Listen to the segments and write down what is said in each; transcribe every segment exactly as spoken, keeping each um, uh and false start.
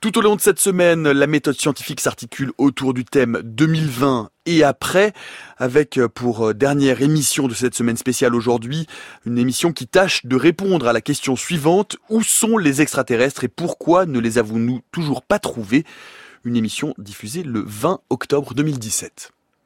Tout au long de cette semaine, la méthode scientifique s'articule autour du thème deux mille vingt et après, avec pour dernière émission de cette semaine spéciale aujourd'hui, une émission qui tâche de répondre à la question suivante: où sont les extraterrestres et pourquoi ne les avons-nous toujours pas trouvés? Une émission diffusée le vingt octobre deux mille dix-sept.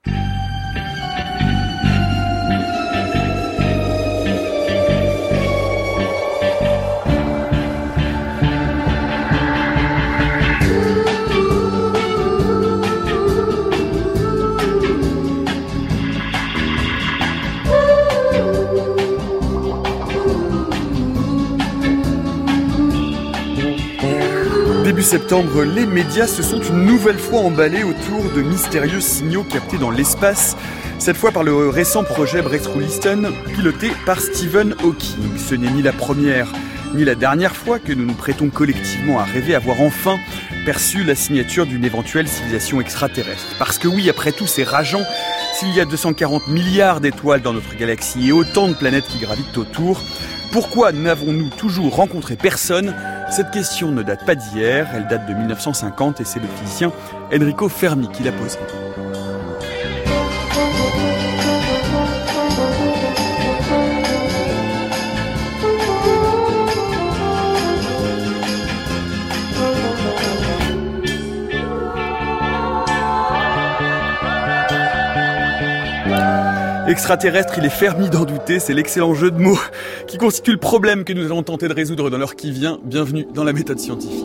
Début septembre, les médias se sont une nouvelle fois emballés autour de mystérieux signaux captés dans l'espace, cette fois par le récent projet Breakthrough Listen, piloté par Stephen Hawking. Ce n'est ni la première ni la dernière fois que nous nous prêtons collectivement à rêver avoir enfin perçu la signature d'une éventuelle civilisation extraterrestre. Parce que oui, après tout, c'est rageant. S'il y a deux cent quarante milliards d'étoiles dans notre galaxie et autant de planètes qui gravitent autour, pourquoi n'avons-nous toujours rencontré personne? Cette question ne date pas d'hier, elle date de mille neuf cent cinquante et c'est le physicien Enrico Fermi qui l'a posée. Extraterrestre, il est Fermi d'en douter, c'est l'excellent jeu de mots qui constitue le problème que nous allons tenter de résoudre dans l'heure qui vient. Bienvenue dans la méthode scientifique.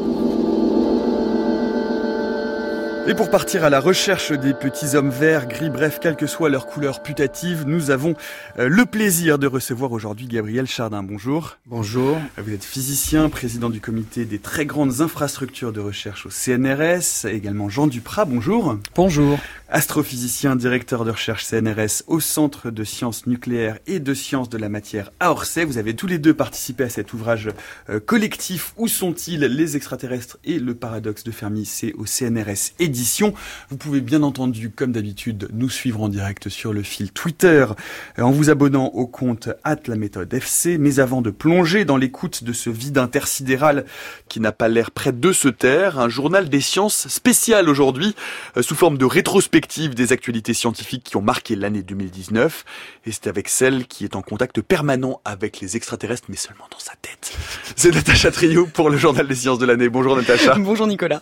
Et pour partir à la recherche des petits hommes verts, gris, bref, quelle que soit leur couleur putative, nous avons euh, le plaisir de recevoir aujourd'hui Gabriel Chardin. Bonjour. Bonjour. Vous êtes physicien, président du comité des très grandes infrastructures de recherche au C N R S, également Jean Duprat. Bonjour. Bonjour. Astrophysicien, directeur de recherche C N R S au Centre de sciences nucléaires et de sciences de la matière à Orsay. Vous avez tous les deux participé à cet ouvrage euh, collectif. Où sont-ils, les extraterrestres et le paradoxe de Fermi? C'est au C N R S édition. Vous pouvez bien entendu, comme d'habitude, nous suivre en direct sur le fil Twitter euh, en vous abonnant au compte arobase la méthode F C. Mais avant de plonger dans l'écoute de ce vide intersidéral qui n'a pas l'air près de se taire, un journal des sciences spécial aujourd'hui, euh, sous forme de rétrospective des actualités scientifiques qui ont marqué l'année deux mille dix-neuf. Et c'est avec celle qui est en contact permanent avec les extraterrestres, mais seulement dans sa tête. C'est Natacha Trio pour le journal des sciences de l'année. Bonjour Natacha. Bonjour Nicolas.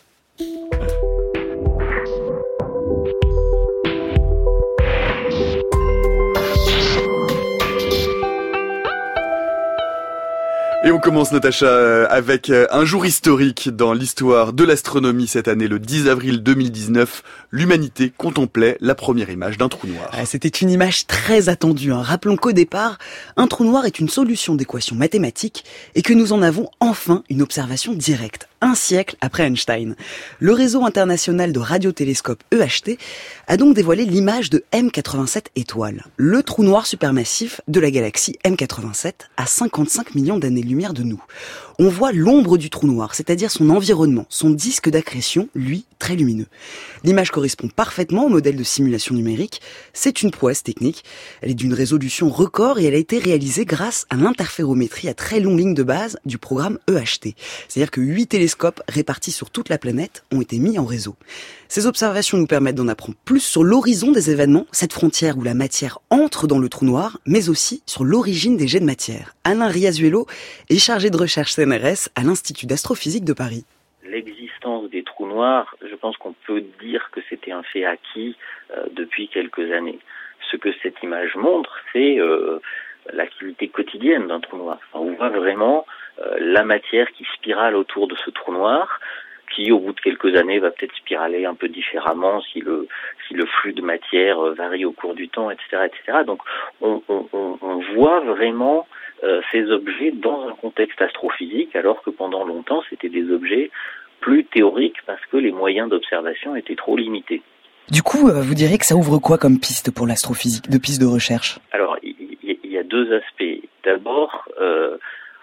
Et on commence, Natacha, avec un jour historique dans l'histoire de l'astronomie cette année. Le dix avril deux mille dix-neuf, l'humanité contemplait la première image d'un trou noir. C'était une image très attendue. Hein. Rappelons qu'au départ, un trou noir est une solution d'équation mathématique et que nous en avons enfin une observation directe, un siècle après Einstein. Le réseau international de radiotélescopes E H T a donc dévoilé l'image de M quatre-vingt-sept étoiles, le trou noir supermassif de la galaxie M quatre-vingt-sept à cinquante-cinq millions d'années-lumière de nous. On voit l'ombre du trou noir, c'est-à-dire son environnement, son disque d'accrétion, lui, très lumineux. L'image correspond parfaitement au modèle de simulation numérique. C'est une prouesse technique. Elle est d'une résolution record et elle a été réalisée grâce à l'interférométrie à très longue ligne de base du programme E H T. C'est-à-dire que huit télescopes répartis sur toute la planète ont été mis en réseau. Ces observations nous permettent d'en apprendre plus sur l'horizon des événements, cette frontière où la matière entre dans le trou noir, mais aussi sur l'origine des jets de matière. Alain Riazuelo est chargé de recherche C N R S à l'Institut d'astrophysique de Paris. L'existence des trous noirs, je pense qu'on peut dire que c'était un fait acquis euh, depuis quelques années. Ce que cette image montre, c'est euh, l'activité quotidienne d'un trou noir. Enfin, on voit vraiment euh, la matière qui spirale autour de ce trou noir, qui au bout de quelques années va peut-être spiraler un peu différemment si le si le flux de matière varie au cours du temps, et cetera, et cetera. Donc on, on, on voit vraiment euh, ces objets dans un contexte astrophysique, alors que pendant longtemps c'était des objets plus théoriques parce que les moyens d'observation étaient trop limités. Du coup, vous diriez que ça ouvre quoi comme piste pour l'astrophysique, de piste de recherche? Alors il y, y, y a deux aspects. D'abord, euh,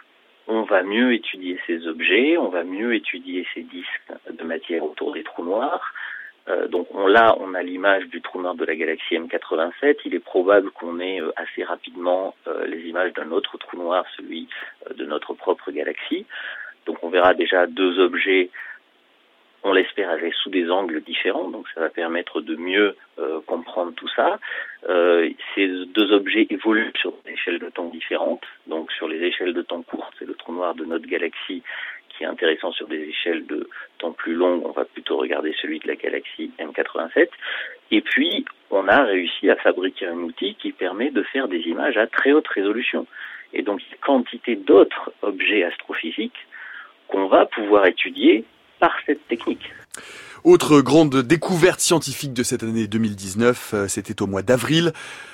on va mieux étudier ces objets, on va mieux étudier ces disques de matière autour des trous noirs. Euh, donc on, là, on a l'image du trou noir de la galaxie M quatre-vingt-sept. Il est probable qu'on ait euh, assez rapidement euh, les images d'un autre trou noir, celui euh, de notre propre galaxie. Donc on verra déjà deux objets on l'espère avec sous des angles différents, donc ça va permettre de mieux euh, comprendre tout ça. Euh, ces deux objets évoluent sur des échelles de temps différentes, donc sur les échelles de temps courtes, c'est le trou noir de notre galaxie qui est intéressant. Sur des échelles de temps plus longues, on va plutôt regarder celui de la galaxie M quatre-vingt-sept. Et puis, on a réussi à fabriquer un outil qui permet de faire des images à très haute résolution. Et donc, une quantité d'autres objets astrophysiques qu'on va pouvoir étudier par cette technique. Autre grande découverte scientifique de cette année deux mille dix-neuf, c'était au mois d'avril.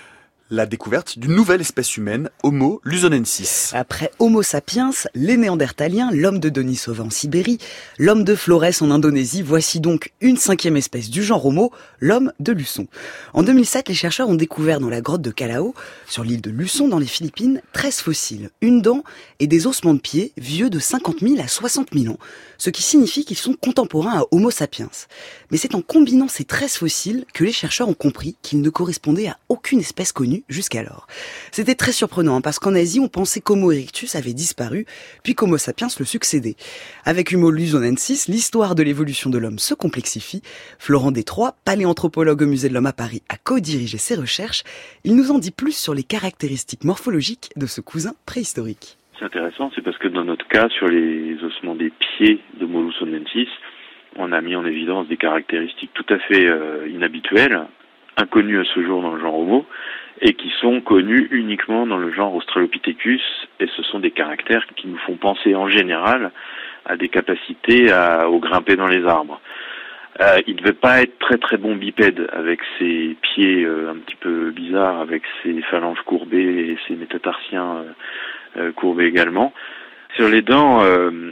La découverte d'une nouvelle espèce humaine, Homo luzonensis. Après Homo sapiens, les Néandertaliens, l'homme de Denisova en Sibérie, l'homme de Flores en Indonésie, voici donc une cinquième espèce du genre Homo, l'homme de Luçon. En deux mille sept, les chercheurs ont découvert dans la grotte de Callao, sur l'île de Luçon dans les Philippines, treize fossiles, une dent et des ossements de pied vieux de cinquante mille à soixante mille ans, ce qui signifie qu'ils sont contemporains à Homo sapiens. Mais c'est en combinant ces treize fossiles que les chercheurs ont compris qu'ils ne correspondaient à aucune espèce connue jusqu'alors. C'était très surprenant parce qu'en Asie, on pensait qu'Homo erectus avait disparu, puis qu'Homo sapiens le succédait. Avec Homo luzonensis, l'histoire de l'évolution de l'homme se complexifie. Florent Détroit, paléanthropologue au Musée de l'Homme à Paris, a co-dirigé ses recherches. Il nous en dit plus sur les caractéristiques morphologiques de ce cousin préhistorique. C'est intéressant, c'est parce que dans notre cas, sur les ossements des pieds d'Homo luzonensis, on a mis en évidence des caractéristiques tout à fait euh, inhabituelles, inconnues à ce jour dans le genre Homo, et qui sont connues uniquement dans le genre Australopithecus, et ce sont des caractères qui nous font penser en général à des capacités à, au grimper dans les arbres. Euh, il ne devait pas être très très bon bipède avec ses pieds euh, un petit peu bizarres, avec ses phalanges courbées et ses métatarsiens euh, euh, courbés également. Sur les dents, euh,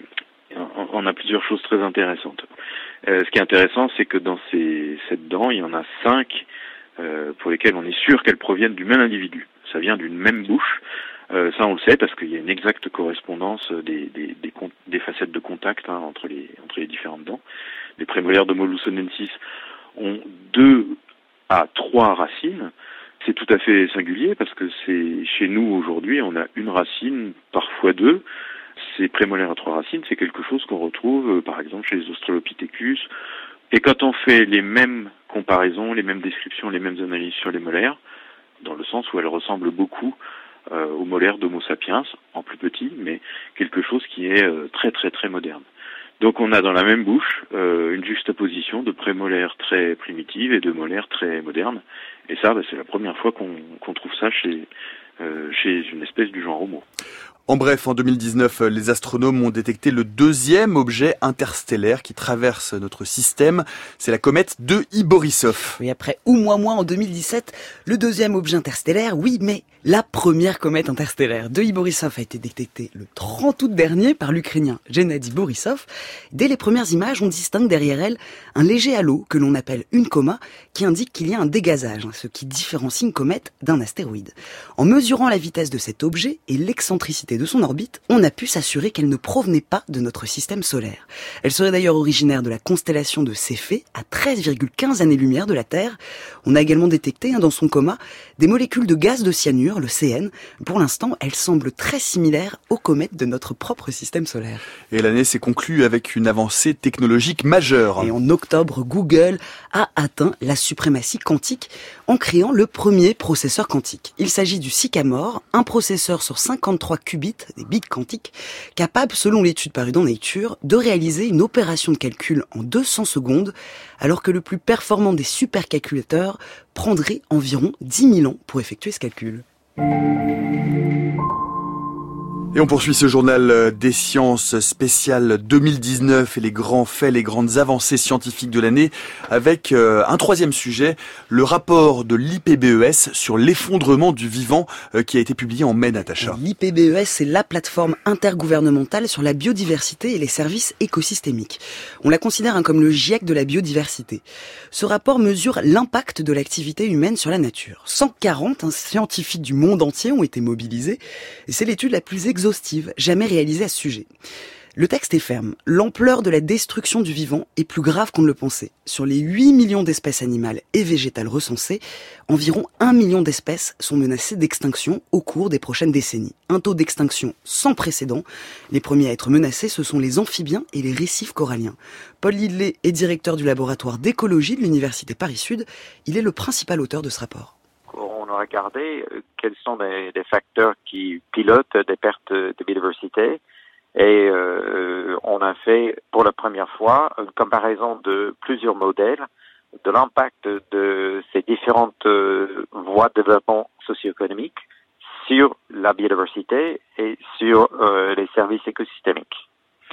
on a plusieurs choses très intéressantes. Euh, ce qui est intéressant, c'est que dans ces cette dent, il y en a cinq euh, pour lesquelles on est sûr qu'elles proviennent du même individu. Ça vient d'une même bouche. Euh, ça, on le sait parce qu'il y a une exacte correspondance des, des, des, des facettes de contact hein, entre les entre les différentes dents. Les prémolaires d'Homo luzonensis ont deux à trois racines. C'est tout à fait singulier parce que c'est chez nous aujourd'hui, on a une racine, parfois deux. Ces prémolaires à trois racines, c'est quelque chose qu'on retrouve, euh, par exemple, chez les Australopithecus. Et quand on fait les mêmes comparaisons, les mêmes descriptions, les mêmes analyses sur les molaires, dans le sens où elles ressemblent beaucoup euh, aux molaires d'Homo sapiens, en plus petit, mais quelque chose qui est euh, très très très moderne. Donc on a dans la même bouche euh, une juxtaposition de prémolaires très primitives et de molaires très modernes. Et ça, bah, c'est la première fois qu'on, qu'on trouve ça chez, euh, chez une espèce du genre Homo. En bref, en deux mille dix-neuf, les astronomes ont détecté le deuxième objet interstellaire qui traverse notre système. C'est la comète de Borisov. Et après Oumuamua en deux mille dix-sept, le deuxième objet interstellaire, oui, mais la première comète interstellaire de Borisov a été détectée le trente août dernier par l'Ukrainien Gennady Borisov. Dès les premières images, on distingue derrière elle un léger halo que l'on appelle une coma qui indique qu'il y a un dégazage, ce qui différencie une comète d'un astéroïde. En mesurant la vitesse de cet objet et l'excentricité de son orbite, on a pu s'assurer qu'elle ne provenait pas de notre système solaire. Elle serait d'ailleurs originaire de la constellation de Céphée, à treize virgule quinze années-lumière de la Terre. On a également détecté hein, dans son coma des molécules de gaz de cyanure, le C N. Pour l'instant, elle semble très similaire aux comètes de notre propre système solaire. Et l'année s'est conclue avec une avancée technologique majeure. Et en octobre, Google a atteint la suprématie quantique en créant le premier processeur quantique. Il s'agit du Sycamore, un processeur sur cinquante-trois qubits, des bits quantiques, capable, selon l'étude parue dans Nature, de réaliser une opération de calcul en deux cents secondes, alors que le plus performant des supercalculateurs prendrait environ dix mille ans pour effectuer ce calcul. Et on poursuit ce journal des sciences spécial deux mille dix-neuf et les grands faits, les grandes avancées scientifiques de l'année avec euh, un troisième sujet, le rapport de l'I P B E S sur l'effondrement du vivant euh, qui a été publié en mai, Natacha. L'I P B E S, c'est la plateforme intergouvernementale sur la biodiversité et les services écosystémiques. On la considère hein, comme le GIEC de la biodiversité. Ce rapport mesure l'impact de l'activité humaine sur la nature. cent quarante hein, scientifiques du monde entier ont été mobilisés et c'est l'étude la plus exhaustive jamais réalisée à ce sujet. Le texte est ferme. L'ampleur de la destruction du vivant est plus grave qu'on ne le pensait. Sur les huit millions d'espèces animales et végétales recensées, environ un million d'espèces sont menacées d'extinction au cours des prochaines décennies. Un taux d'extinction sans précédent. Les premiers à être menacés, ce sont les amphibiens et les récifs coralliens. Paul Lidley est directeur du laboratoire d'écologie de l'Université Paris-Sud. Il est le principal auteur de ce rapport. On a regardé quels sont les, les facteurs qui pilotent des pertes de biodiversité. Et euh, on a fait pour la première fois une comparaison de plusieurs modèles de l'impact de ces différentes euh, voies de développement socio-économique sur la biodiversité et sur euh, les services écosystémiques.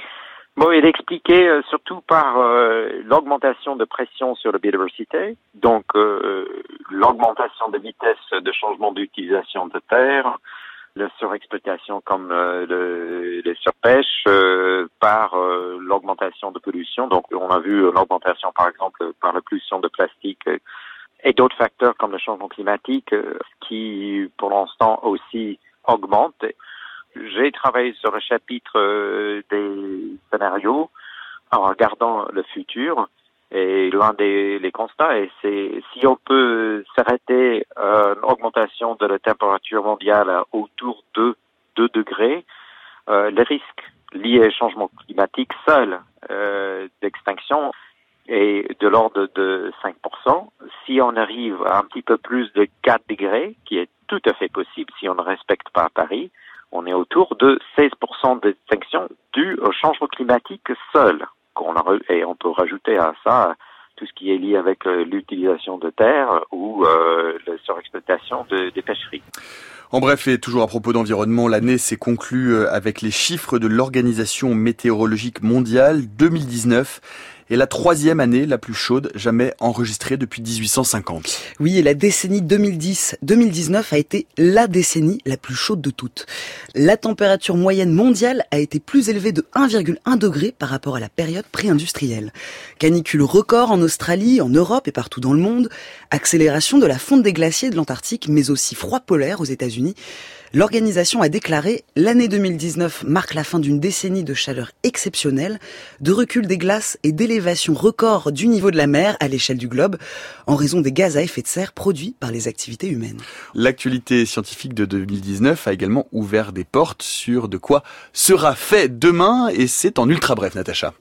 Bon, il est expliqué euh, surtout par euh, l'augmentation de pression sur la biodiversité, donc euh, l'augmentation de vitesse de changement d'utilisation de terre, la surexploitation comme euh, le, les surpêches, euh, par euh, l'augmentation de pollution. Donc on a vu l'augmentation par exemple par la pollution de plastique euh, et d'autres facteurs comme le changement climatique euh, qui pour l'instant aussi augmentent. J'ai travaillé sur le chapitre euh, des scénarios en regardant le futur. Et l'un des les constats, et c'est si on peut s'arrêter à une augmentation de la température mondiale autour de deux degrés, euh, les risques liés au changement climatique seul euh, d'extinction est de l'ordre de cinq pour cent. Si on arrive à un petit peu plus de quatre degrés, qui est tout à fait possible si on ne respecte pas Paris, on est autour de seize pour cent d'extinction due au changement climatique seul. On a, et on peut rajouter à ça tout ce qui est lié avec euh, l'utilisation de terre ou euh, la surexploitation de, des pêcheries. En bref, et toujours à propos d'environnement, l'année s'est conclue avec les chiffres de l'Organisation météorologique mondiale. deux mille dix-neuf est la troisième année la plus chaude jamais enregistrée depuis dix-huit cent cinquante. Oui, et la décennie deux mille dix deux mille dix-neuf a été la décennie la plus chaude de toutes. La température moyenne mondiale a été plus élevée de un virgule un degré par rapport à la période pré-industrielle. Canicule record en Australie, en Europe et partout dans le monde. Accélération de la fonte des glaciers de l'Antarctique, mais aussi froid polaire aux États-Unis. L'organisation a déclaré « L'année deux mille dix-neuf marque la fin d'une décennie de chaleur exceptionnelle, de recul des glaces et d'élévation record du niveau de la mer à l'échelle du globe, en raison des gaz à effet de serre produits par les activités humaines. » L'actualité scientifique de deux mille dix-neuf a également ouvert des portes sur de quoi sera fait demain, et c'est en ultra bref, Natacha.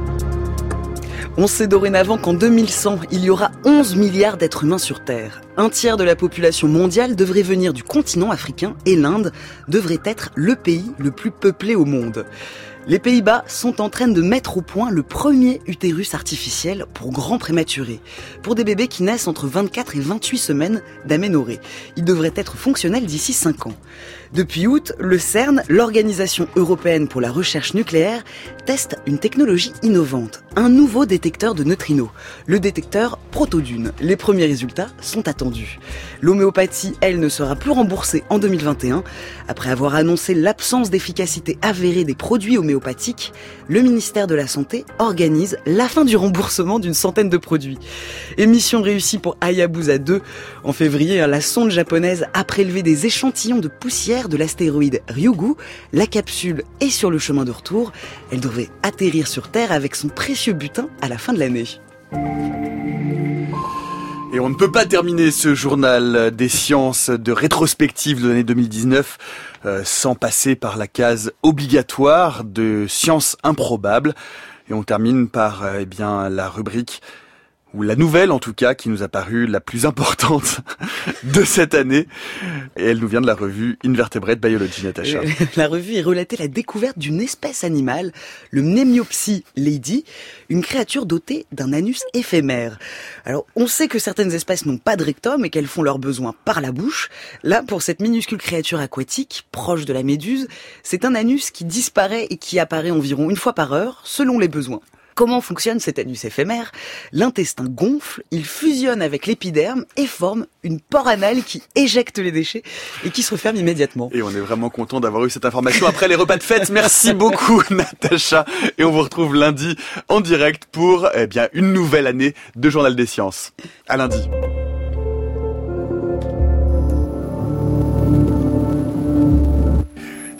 On sait dorénavant qu'en deux mille cent, il y aura onze milliards d'êtres humains sur Terre. Un tiers de la population mondiale devrait venir du continent africain et l'Inde devrait être le pays le plus peuplé au monde. Les Pays-Bas sont en train de mettre au point le premier utérus artificiel pour grands prématurés, pour des bébés qui naissent entre vingt-quatre et vingt-huit semaines d'aménorrhée. Il devrait être fonctionnel d'ici cinq ans. Depuis août, le CERN, l'Organisation européenne pour la recherche nucléaire, teste une technologie innovante, un nouveau détecteur de neutrinos, le détecteur Protodune. Les premiers résultats sont attendus. L'homéopathie, elle, ne sera plus remboursée en deux mille vingt et un. Après avoir annoncé l'absence d'efficacité avérée des produits homéopathiques, le ministère de la Santé organise la fin du remboursement d'une centaine de produits. Et mission réussie pour Hayabusa deux. En février, la sonde japonaise a prélevé des échantillons de poussière de l'astéroïde Ryugu. La capsule est sur le chemin de retour. Elle devrait atterrir sur Terre avec son précieux butin à la fin de l'année. Et on ne peut pas terminer ce journal des sciences de rétrospective de l'année deux mille dix-neuf euh, sans passer par la case obligatoire de sciences improbables. Et on termine par euh, eh bien la rubrique, ou la nouvelle en tout cas, qui nous a paru la plus importante de cette année. Et elle nous vient de la revue Invertebrate Biology, Natacha. La revue est relatée la découverte d'une espèce animale, le Mnemiopsis lady, une créature dotée d'un anus éphémère. Alors, on sait que certaines espèces n'ont pas de rectum et qu'elles font leurs besoins par la bouche. Là, pour cette minuscule créature aquatique, proche de la méduse, c'est un anus qui disparaît et qui apparaît environ une fois par heure, selon les besoins. Comment fonctionne cet anus éphémère ? L'intestin gonfle, il fusionne avec l'épiderme et forme une pore anale qui éjecte les déchets et qui se referme immédiatement. Et on est vraiment content d'avoir eu cette information après les repas de fête. Merci beaucoup, Natacha. Et on vous retrouve lundi en direct pour eh bien une nouvelle année de Journal des Sciences. À lundi.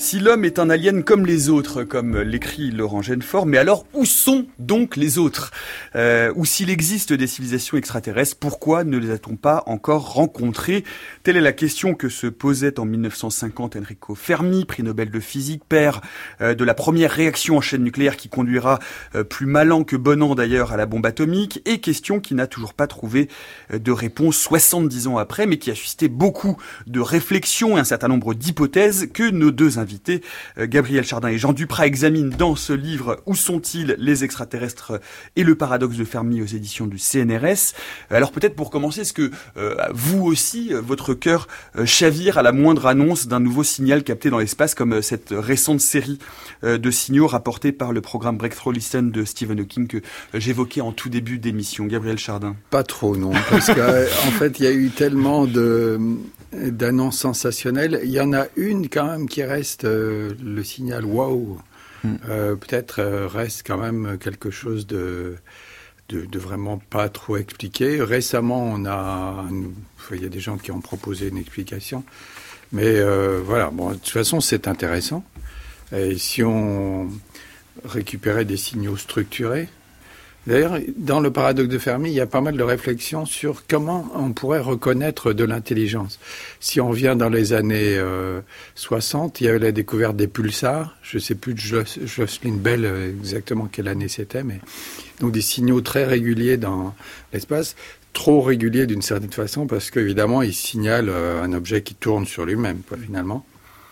Si l'homme est un alien comme les autres, comme l'écrit Laurent Genefort, mais alors où sont donc les autres ? euh, Ou s'il existe des civilisations extraterrestres, pourquoi ne les a-t-on pas encore rencontrées ? Telle est la question que se posait en mille neuf cent cinquante Enrico Fermi, prix Nobel de physique, père euh, de la première réaction en chaîne nucléaire qui conduira euh, plus mal an que bon an d'ailleurs à la bombe atomique, et question qui n'a toujours pas trouvé euh, de réponse soixante-dix ans après, mais qui a suscité beaucoup de réflexions et un certain nombre d'hypothèses que nos deux invités Gabriel Chardin et Jean Duprat examinent dans ce livre « Où sont-ils les extraterrestres et le paradoxe de Fermi » aux éditions du C N R S. Alors peut-être pour commencer, est-ce que euh, vous aussi, votre cœur euh, chavire à la moindre annonce d'un nouveau signal capté dans l'espace, comme euh, cette récente série euh, de signaux rapportés par le programme Breakthrough Listen de Stephen Hawking que euh, j'évoquais en tout début d'émission. Gabriel Chardin. Pas trop, non, parce qu'en fait, il y a eu tellement de... d'annonces sensationnelles. Il y en a une quand même qui reste euh, le signal wow. Mm. Euh, peut-être euh, reste quand même quelque chose de, de, de vraiment pas trop expliqué. Récemment, on a, il y a des gens qui ont proposé une explication, mais euh, voilà. Bon, de toute façon, c'est intéressant. Et si on récupérait des signaux structurés. D'ailleurs, dans le paradoxe de Fermi, il y a pas mal de réflexions sur comment on pourrait reconnaître de l'intelligence. Si on vient dans les années euh, soixante, il y avait la découverte des pulsars. Je ne sais plus de Jos- Jocelyn Bell exactement quelle année c'était, mais donc des signaux très réguliers dans l'espace, trop réguliers d'une certaine façon, parce qu'évidemment, ils signalent euh, un objet qui tourne sur lui-même, quoi, finalement.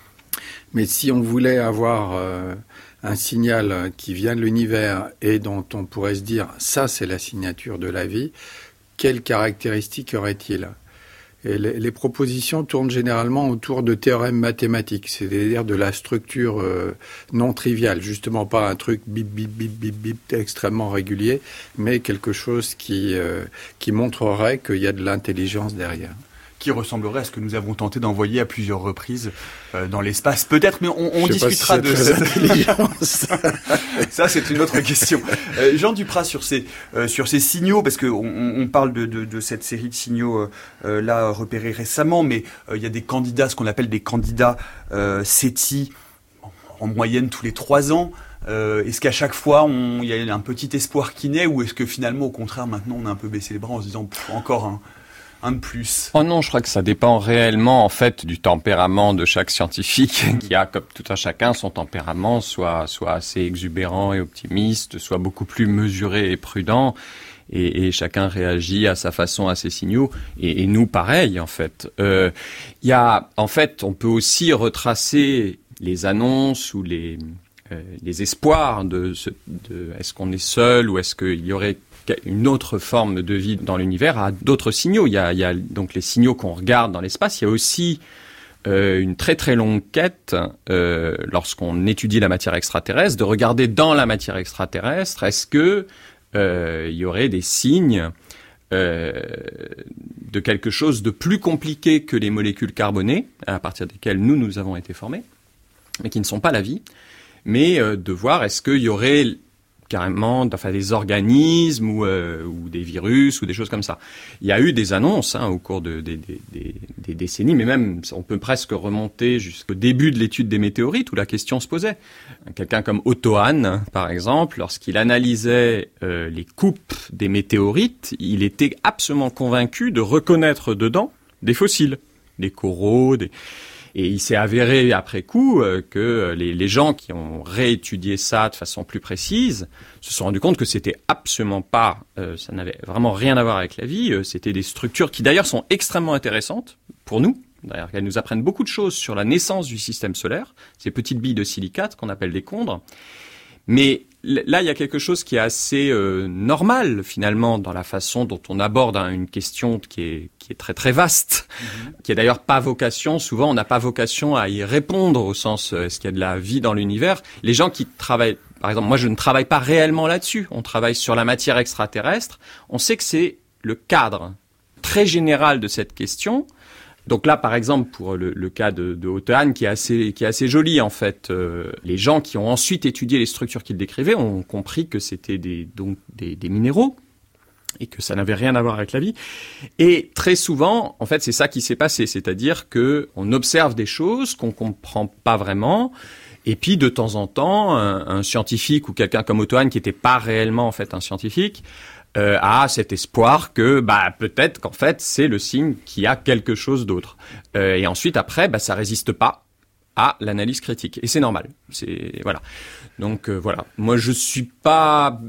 Mais si on voulait avoir... Euh, un signal qui vient de l'univers et dont on pourrait se dire « ça, c'est la signature de la vie », quelles caractéristiques aurait-il ? Et les, les propositions tournent généralement autour de théorèmes mathématiques, c'est-à-dire de la structure euh, non triviale, justement pas un truc bip, bip, bip, bip, bip, extrêmement régulier, mais quelque chose qui, euh, qui montrerait qu'il y a de l'intelligence derrière. Qui ressemblerait à ce que nous avons tenté d'envoyer à plusieurs reprises euh, dans l'espace. Peut-être, mais on, on discutera si de cette intelligence. Ça, c'est une autre question. Euh, Jean Duprat, sur ces euh, sur ces signaux, parce que on, on parle de, de, de cette série de signaux euh, là repérés récemment, mais euh, il y a des candidats, ce qu'on appelle des candidats euh, SETI, en moyenne tous les trois ans. Euh, est-ce qu'à chaque fois, il y a un petit espoir qui naît, ou est-ce que finalement, au contraire, maintenant, on a un peu baissé les bras en se disant encore un Un de plus. Oh non, je crois que ça dépend réellement, en fait, du tempérament de chaque scientifique, qui a, comme tout un chacun, son tempérament, soit, soit assez exubérant et optimiste, soit beaucoup plus mesuré et prudent, et, et chacun réagit à sa façon à ces signaux, et, et nous, pareil, en fait. Euh, il y a, en fait, on peut aussi retracer les annonces ou les, euh, les espoirs de, ce, de, est-ce qu'on est seul, ou est-ce qu'il y aurait une autre forme de vie dans l'univers à d'autres signaux. Il y a, il y a donc les signaux qu'on regarde dans l'espace. Il y a aussi euh, une très très longue quête euh, lorsqu'on étudie la matière extraterrestre, de regarder dans la matière extraterrestre, est-ce que euh, il y aurait des signes euh, de quelque chose de plus compliqué que les molécules carbonées, à partir desquelles nous, nous avons été formés, mais qui ne sont pas la vie, mais euh, de voir est-ce qu'il y aurait carrément, enfin des organismes ou, euh, ou des virus ou des choses comme ça. Il y a eu des annonces hein, au cours de, des, des, des, des décennies, mais même on peut presque remonter jusqu'au début de l'étude des météorites où la question se posait. Quelqu'un comme Otto Hahn, par exemple, lorsqu'il analysait euh, les coupes des météorites, il était absolument convaincu de reconnaître dedans des fossiles, des coraux, des... Et il s'est avéré après coup euh, que les, les gens qui ont réétudié ça de façon plus précise se sont rendus compte que c'était absolument pas, euh, ça n'avait vraiment rien à voir avec la vie. Euh, c'était des structures qui d'ailleurs sont extrêmement intéressantes pour nous. D'ailleurs, elles nous apprennent beaucoup de choses sur la naissance du système solaire, ces petites billes de silicate qu'on appelle des condres. Mais là, il y a quelque chose qui est assez euh, normal, finalement, dans la façon dont on aborde hein, une question qui est, qui est très, très vaste, mm-hmm. qui est d'ailleurs pas vocation, souvent on n'a pas vocation à y répondre au sens, euh, est-ce qu'il y a de la vie dans l'univers ? Les gens qui travaillent, par exemple, moi je ne travaille pas réellement là-dessus, on travaille sur la matière extraterrestre, on sait que c'est le cadre très général de cette question. Donc là, par exemple, pour le, le cas de, de Otto Hahn, qui est assez, qui est assez joli en fait, euh, les gens qui ont ensuite étudié les structures qu'il décrivait ont compris que c'était des, donc des, des minéraux et que ça n'avait rien à voir avec la vie. Et très souvent, en fait, c'est ça qui s'est passé, c'est-à-dire que on observe des choses qu'on comprend pas vraiment, et puis de temps en temps, un, un scientifique ou quelqu'un comme Otto Hahn, qui n'était pas réellement en fait un scientifique, euh, a cet espoir que bah peut-être qu'en fait c'est le signe qu'il y a quelque chose d'autre. Euh, et ensuite après, bah ça résiste pas à l'analyse critique, et c'est normal. C'est voilà. Donc euh, voilà. Moi je suis pas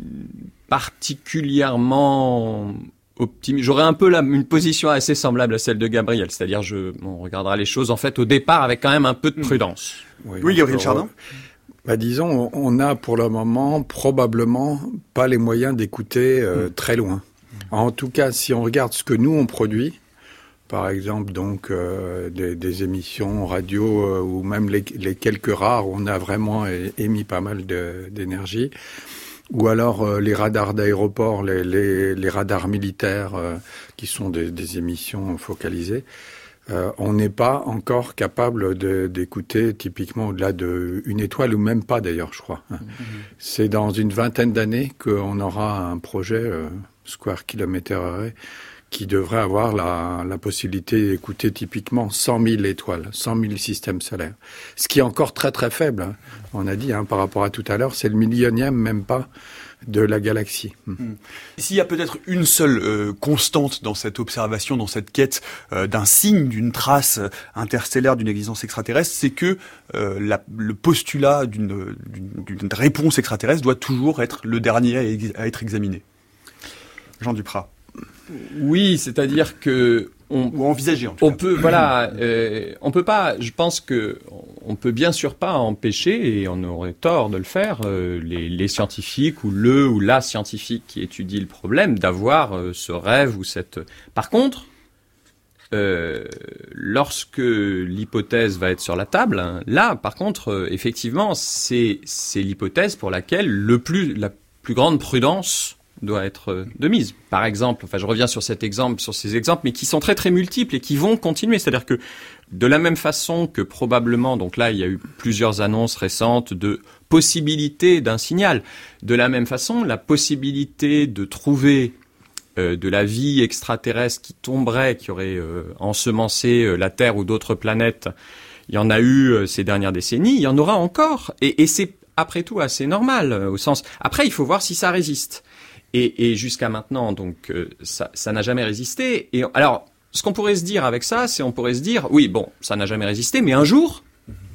particulièrement optimiste. J'aurais un peu la, une position assez semblable à celle de Gabriel, c'est-à-dire je on regardera les choses en fait au départ avec quand même un peu de prudence. Oui, oui Gabriel Chardin. Bah disons, on a pour le moment probablement pas les moyens d'écouter euh, mmh. très loin. En tout cas, si on regarde ce que nous on produit, par exemple donc euh, des, des émissions radio euh, ou même les, les quelques rares où on a vraiment émis pas mal de, d'énergie, ou alors euh, les radars d'aéroport, les, les, les radars militaires euh, qui sont des, des émissions focalisées. Euh, on n'est pas encore capable de, d'écouter typiquement au-delà d'une étoile, ou même pas d'ailleurs, je crois. Mmh. C'est dans une vingtaine d'années qu'on aura un projet euh, Square Kilometer Array qui devrait avoir la, la possibilité d'écouter typiquement cent mille étoiles, cent mille systèmes solaires. Ce qui est encore très très faible. Hein. On a dit hein, par rapport à tout à l'heure, c'est le millionième même pas de la galaxie. Mmh. S'il y a peut-être une seule euh, constante dans cette observation, dans cette quête euh, d'un signe, d'une trace interstellaire d'une existence extraterrestre, c'est que euh, la, le postulat d'une, d'une, d'une réponse extraterrestre doit toujours être le dernier à, ex- à être examiné. Jean Duprat. Oui, c'est-à-dire que on, ou envisager en tout on cas. peut voilà, euh, on peut pas. Je pense que on peut bien sûr pas empêcher, et on aurait tort de le faire, euh, les, les scientifiques ou le ou la scientifique qui étudie le problème d'avoir euh, ce rêve ou cette. Par contre, euh, lorsque l'hypothèse va être sur la table, hein, là, par contre, euh, effectivement, c'est c'est l'hypothèse pour laquelle le plus la plus grande prudence doit être de mise. Par exemple, enfin, je reviens sur cet exemple, sur ces exemples, mais qui sont très très multiples et qui vont continuer. C'est-à-dire que de la même façon que probablement, donc là, il y a eu plusieurs annonces récentes de possibilité d'un signal. De la même façon, la possibilité de trouver euh, de la vie extraterrestre qui tomberait, qui aurait euh, ensemencé euh, la Terre ou d'autres planètes, il y en a eu euh, ces dernières décennies, il y en aura encore. Et, et c'est après tout assez normal, euh, au sens. Après, il faut voir si ça résiste. Et, et jusqu'à maintenant, donc, euh, ça, ça n'a jamais résisté. Et alors, ce qu'on pourrait se dire avec ça, c'est on pourrait se dire, oui, bon, ça n'a jamais résisté, mais un jour,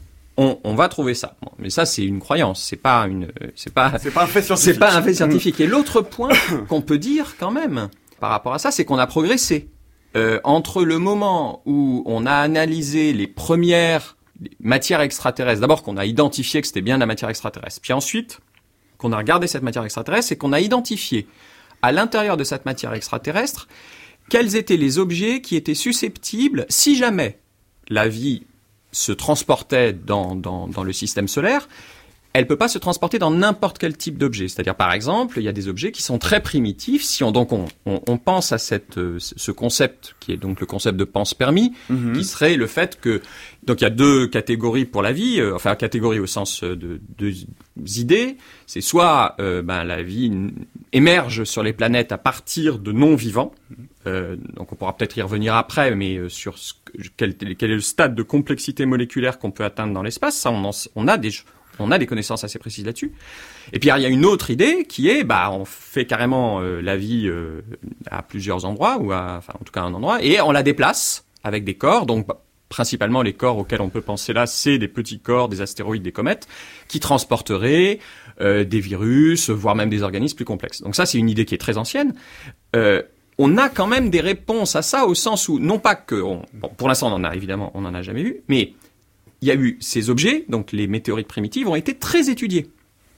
on, on va trouver ça. Bon, mais ça, c'est une croyance, c'est pas une, c'est pas, c'est pas un fait scientifique. C'est pas un fait scientifique. Et l'autre point qu'on peut dire quand même par rapport à ça, c'est qu'on a progressé euh, entre le moment où on a analysé les premières matières extraterrestres. D'abord, qu'on a identifié que c'était bien de la matière extraterrestre, puis ensuite qu'on a regardé cette matière extraterrestre et qu'on a identifié à l'intérieur de cette matière extraterrestre quels étaient les objets qui étaient susceptibles, si jamais la vie se transportait dans, dans, dans le système solaire, elle peut pas se transporter dans n'importe quel type d'objet. C'est-à-dire, par exemple, il y a des objets qui sont très primitifs. Si on donc on, on, on pense à cette euh, ce concept qui est donc le concept de panspermie, mm-hmm. qui serait le fait que donc il y a deux catégories pour la vie, euh, enfin catégories au sens de deux idées. C'est soit euh, ben la vie émerge sur les planètes à partir de non-vivants. Euh, donc on pourra peut-être y revenir après, mais euh, sur ce, quel, quel est le stade de complexité moléculaire qu'on peut atteindre dans l'espace, ça on, en, on a des On a des connaissances assez précises là-dessus. Et puis il y a une autre idée qui est, bah, on fait carrément euh, la vie euh, à plusieurs endroits, ou à, enfin en tout cas à un endroit, et on la déplace avec des corps. Donc bah, principalement les corps auxquels on peut penser là, c'est des petits corps, des astéroïdes, des comètes, qui transporteraient euh, des virus, voire même des organismes plus complexes. Donc ça, c'est une idée qui est très ancienne. Euh, on a quand même des réponses à ça, au sens où, non pas que, on, bon, pour l'instant, on en a évidemment, on en a jamais vu, mais il y a eu ces objets, donc les météorites primitives, ont été très étudiés.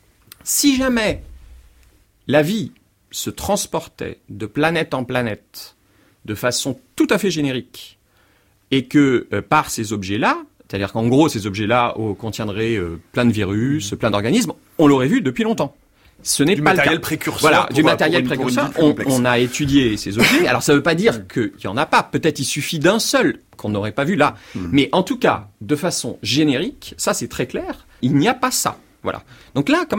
Si jamais la vie se transportait de planète en planète de façon tout à fait générique, et que euh, par ces objets-là, c'est-à-dire qu'en gros ces objets-là oh, contiendraient euh, plein de virus, plein d'organismes, on l'aurait vu depuis longtemps. Ce n'est du pas matériel le cas. précurseur. Voilà, pour, du matériel pour une, précurseur. Pour une on, on a étudié ces objets. Alors ça ne veut pas dire qu'il n'y en a pas. Peut-être il suffit d'un seul qu'on n'aurait pas vu là. Mmh. Mais en tout cas, de façon générique, ça c'est très clair, il n'y a pas ça. Voilà. Donc là, quand même,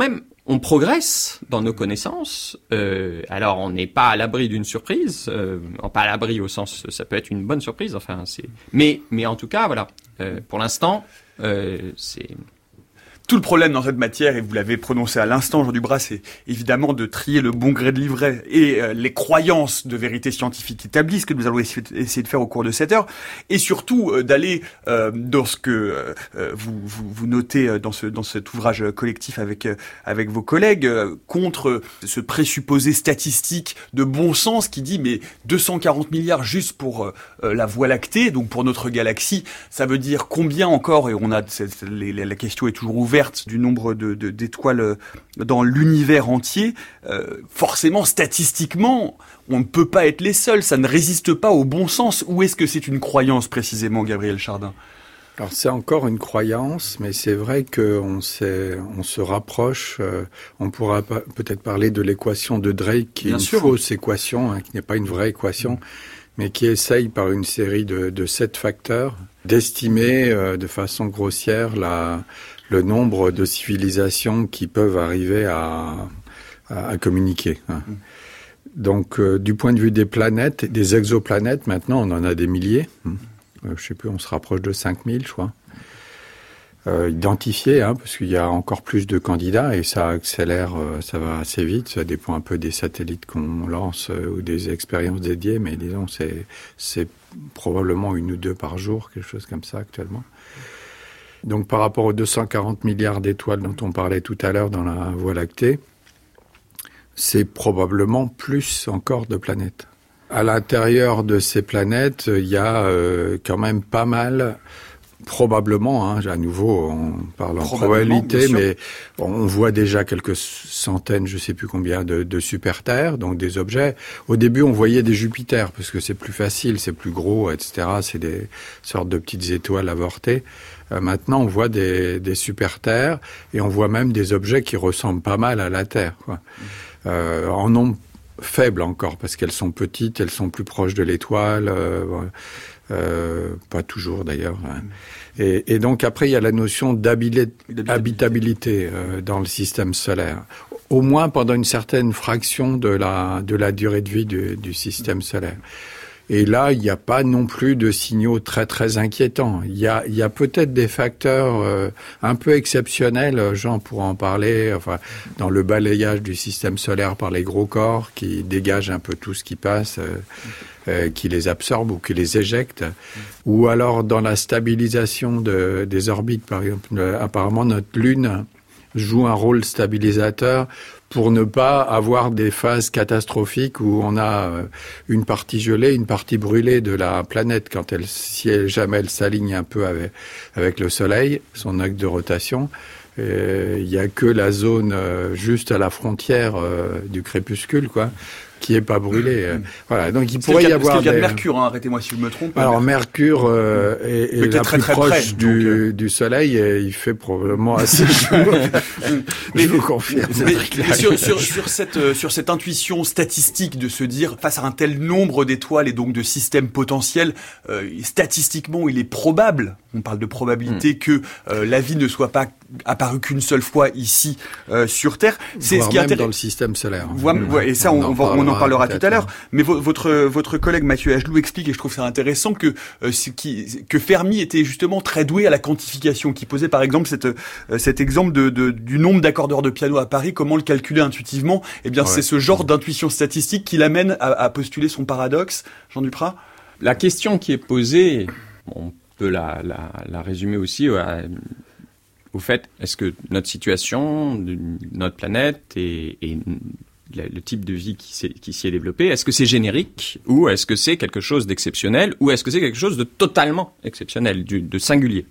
on progresse dans nos connaissances. Euh, alors, on n'est pas à l'abri d'une surprise. Euh, pas à l'abri au sens, ça peut être une bonne surprise. Enfin, c'est. Mais, mais en tout cas, voilà. Euh, pour l'instant, euh, c'est. Tout le problème dans cette matière, et vous l'avez prononcé à l'instant, Jean Dubras, c'est évidemment de trier le bon gré de livret et euh, les croyances de vérité scientifique établies, ce que nous allons essayer de faire au cours de cette heure, et surtout euh, d'aller euh, dans ce que euh, vous, vous, vous notez dans, ce, dans cet ouvrage collectif avec, euh, avec vos collègues, euh, contre ce présupposé statistique de bon sens qui dit mais deux cent quarante milliards juste pour euh, la Voie lactée, donc pour notre galaxie, ça veut dire combien encore, et on a c'est, les, la question est toujours ouverte, du nombre de, de, d'étoiles dans l'univers entier, euh, forcément, statistiquement, on ne peut pas être les seuls. Ça ne résiste pas au bon sens. Ou est-ce que c'est une croyance, précisément, Gabriel Chardin ? Alors, c'est encore une croyance, mais c'est vrai qu'on on se rapproche. Euh, on pourra pa- peut-être parler de l'équation de Drake, qui Bien est une sûr. fausse équation, hein, qui n'est pas une vraie équation, mmh. mais qui essaye, par une série de, de sept facteurs, d'estimer euh, de façon grossière la... le nombre de civilisations qui peuvent arriver à, à, à communiquer. Hein. Mmh. Donc, euh, du point de vue des planètes, des exoplanètes, maintenant, on en a des milliers. Mmh. Euh, je sais plus, on se rapproche de cinq mille, je crois. Euh, identifiés, hein, parce qu'il y a encore plus de candidats et ça accélère, euh, ça va assez vite. Ça dépend un peu des satellites qu'on lance euh, ou des expériences dédiées, mais disons, c'est, c'est probablement une ou deux par jour, quelque chose comme ça actuellement. Donc par rapport aux deux cent quarante milliards d'étoiles dont on parlait tout à l'heure dans la Voie lactée, c'est probablement plus encore de planètes. À l'intérieur de ces planètes, il y a euh, quand même pas mal, probablement, hein, à nouveau on parle en probabilité, mais on voit déjà quelques centaines, je sais plus combien, de, de super-terres, donc des objets. Au début, on voyait des Jupiters, parce que c'est plus facile, c'est plus gros, et cetera. C'est des sortes de petites étoiles avortées. Euh, maintenant, on voit des, des super-terres, et on voit même des objets qui ressemblent pas mal à la Terre, quoi. Euh, en nombre faible encore, parce qu'elles sont petites, elles sont plus proches de l'étoile, euh, euh, pas toujours d'ailleurs. Hein. Et, et donc après, il y a la notion d'habitabilité euh, dans le système solaire, au moins pendant une certaine fraction de la, de la durée de vie du, du système solaire. Et là, il n'y a pas non plus de signaux très très inquiétants. Il y a, il y a peut-être des facteurs euh, un peu exceptionnels, Jean pourra en parler, enfin, dans le balayage du système solaire par les gros corps qui dégagent un peu tout ce qui passe, euh, euh, qui les absorbe ou qui les éjecte, ou alors dans la stabilisation de, des orbites. Par exemple, euh, apparemment notre Lune joue un rôle stabilisateur pour ne pas avoir des phases catastrophiques où on a une partie gelée, une partie brûlée de la planète quand elle, si elle, jamais elle s'aligne un peu avec, avec le Soleil, son axe de rotation. Il y a que la zone euh, juste à la frontière euh, du crépuscule, quoi, qui est pas brûlée. Euh, voilà, donc il c'est pourrait cas, y avoir c'est le cas des... de Mercure, hein, arrêtez-moi si je me trompe. Alors Mercure euh, est, est la très, plus très proche près, du, donc, euh... du Soleil et il fait probablement assez chaud. Mais, je vous confirme. Mais, mais sur, sur, sur, cette, euh, sur cette intuition statistique de se dire, face à un tel nombre d'étoiles et donc de systèmes potentiels, euh, statistiquement, il est probable, on parle de probabilité, mmh. que euh, la vie ne soit pas apparue qu'une seule fois ici euh, sur Terre. C'est Voire ce qui est intéressant dans le système solaire. Voire, mmh. ouais, et ça, on, on, en, va, on en parlera tout à l'heure. Mais vo- votre votre collègue Mathieu Agelou explique, et je trouve ça intéressant, que euh, ce qui, que Fermi était justement très doué à la quantification, qui posait par exemple cette, euh, cet exemple de, de du nombre d'accordeurs de piano à Paris, comment le calculer intuitivement. Eh bien, ouais. c'est ce genre d'intuition statistique qui l'amène à, à postuler son paradoxe. Jean Duprat. La question qui est posée, on peut la, la, la résumer aussi à, au fait, est-ce que notre situation, notre planète et, et le type de vie qui, qui s'y est développé, est-ce que c'est générique ou est-ce que c'est quelque chose d'exceptionnel ou est-ce que c'est quelque chose de totalement exceptionnel, du, de singulier?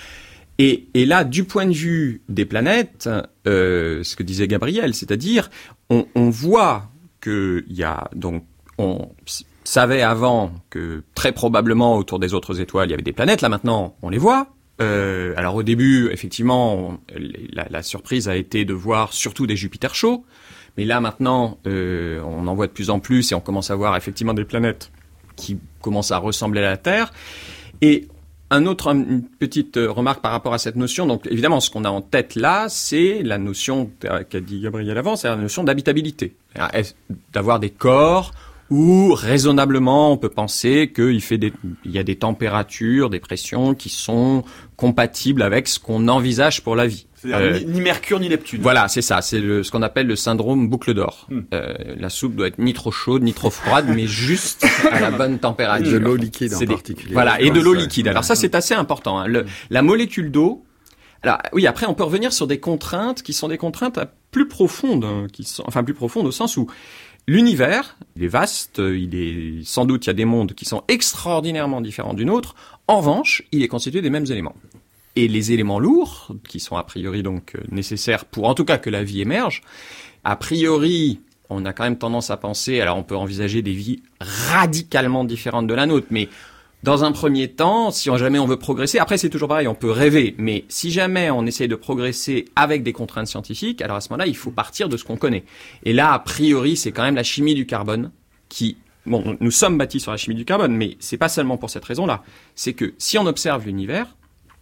Et, et là, du point de vue des planètes, euh, ce que disait Gabriel, c'est-à-dire, on, on voit qu'il y a, donc, on savait avant que très probablement autour des autres étoiles, il y avait des planètes. Là maintenant, on les voit. Euh, alors au début, effectivement, on, la, la surprise a été de voir surtout des Jupiters chauds. Mais là, maintenant, euh, on en voit de plus en plus et on commence à voir effectivement des planètes qui commencent à ressembler à la Terre. Et Un autre, une petite remarque par rapport à cette notion. Donc, évidemment, ce qu'on a en tête là, c'est la notion qu'a dit Gabriel avant, c'est la notion d'habitabilité. D'avoir des corps où, raisonnablement, on peut penser qu'il fait des, il y a des températures, des pressions qui sont compatibles avec ce qu'on envisage pour la vie. C'est-à-dire euh, ni, ni Mercure ni Neptune. Voilà, c'est ça. C'est le, ce qu'on appelle le syndrome boucle d'or. Hmm. Euh, la soupe doit être ni trop chaude, ni trop froide, mais juste à la bonne température. De l'eau liquide en des, particulier. Voilà, et de l'eau liquide. Alors ça, c'est assez important. Hein. Le, la molécule d'eau. Alors oui, après, on peut revenir sur des contraintes qui sont des contraintes plus profondes, hein, qui sont, enfin plus profondes au sens où l'univers, il est vaste, il est sans doute il y a des mondes qui sont extraordinairement différents d'une autre. En revanche, il est constitué des mêmes éléments. Et les éléments lourds, qui sont a priori donc nécessaires pour en tout cas que la vie émerge, a priori, on a quand même tendance à penser, alors on peut envisager des vies radicalement différentes de la nôtre, mais dans un premier temps, si jamais on veut progresser, après c'est toujours pareil, on peut rêver, mais si jamais on essaye de progresser avec des contraintes scientifiques, alors à ce moment-là, il faut partir de ce qu'on connaît. Et là, a priori, c'est quand même la chimie du carbone qui... Bon, nous sommes bâtis sur la chimie du carbone, mais c'est pas seulement pour cette raison-là. C'est que si on observe l'univers,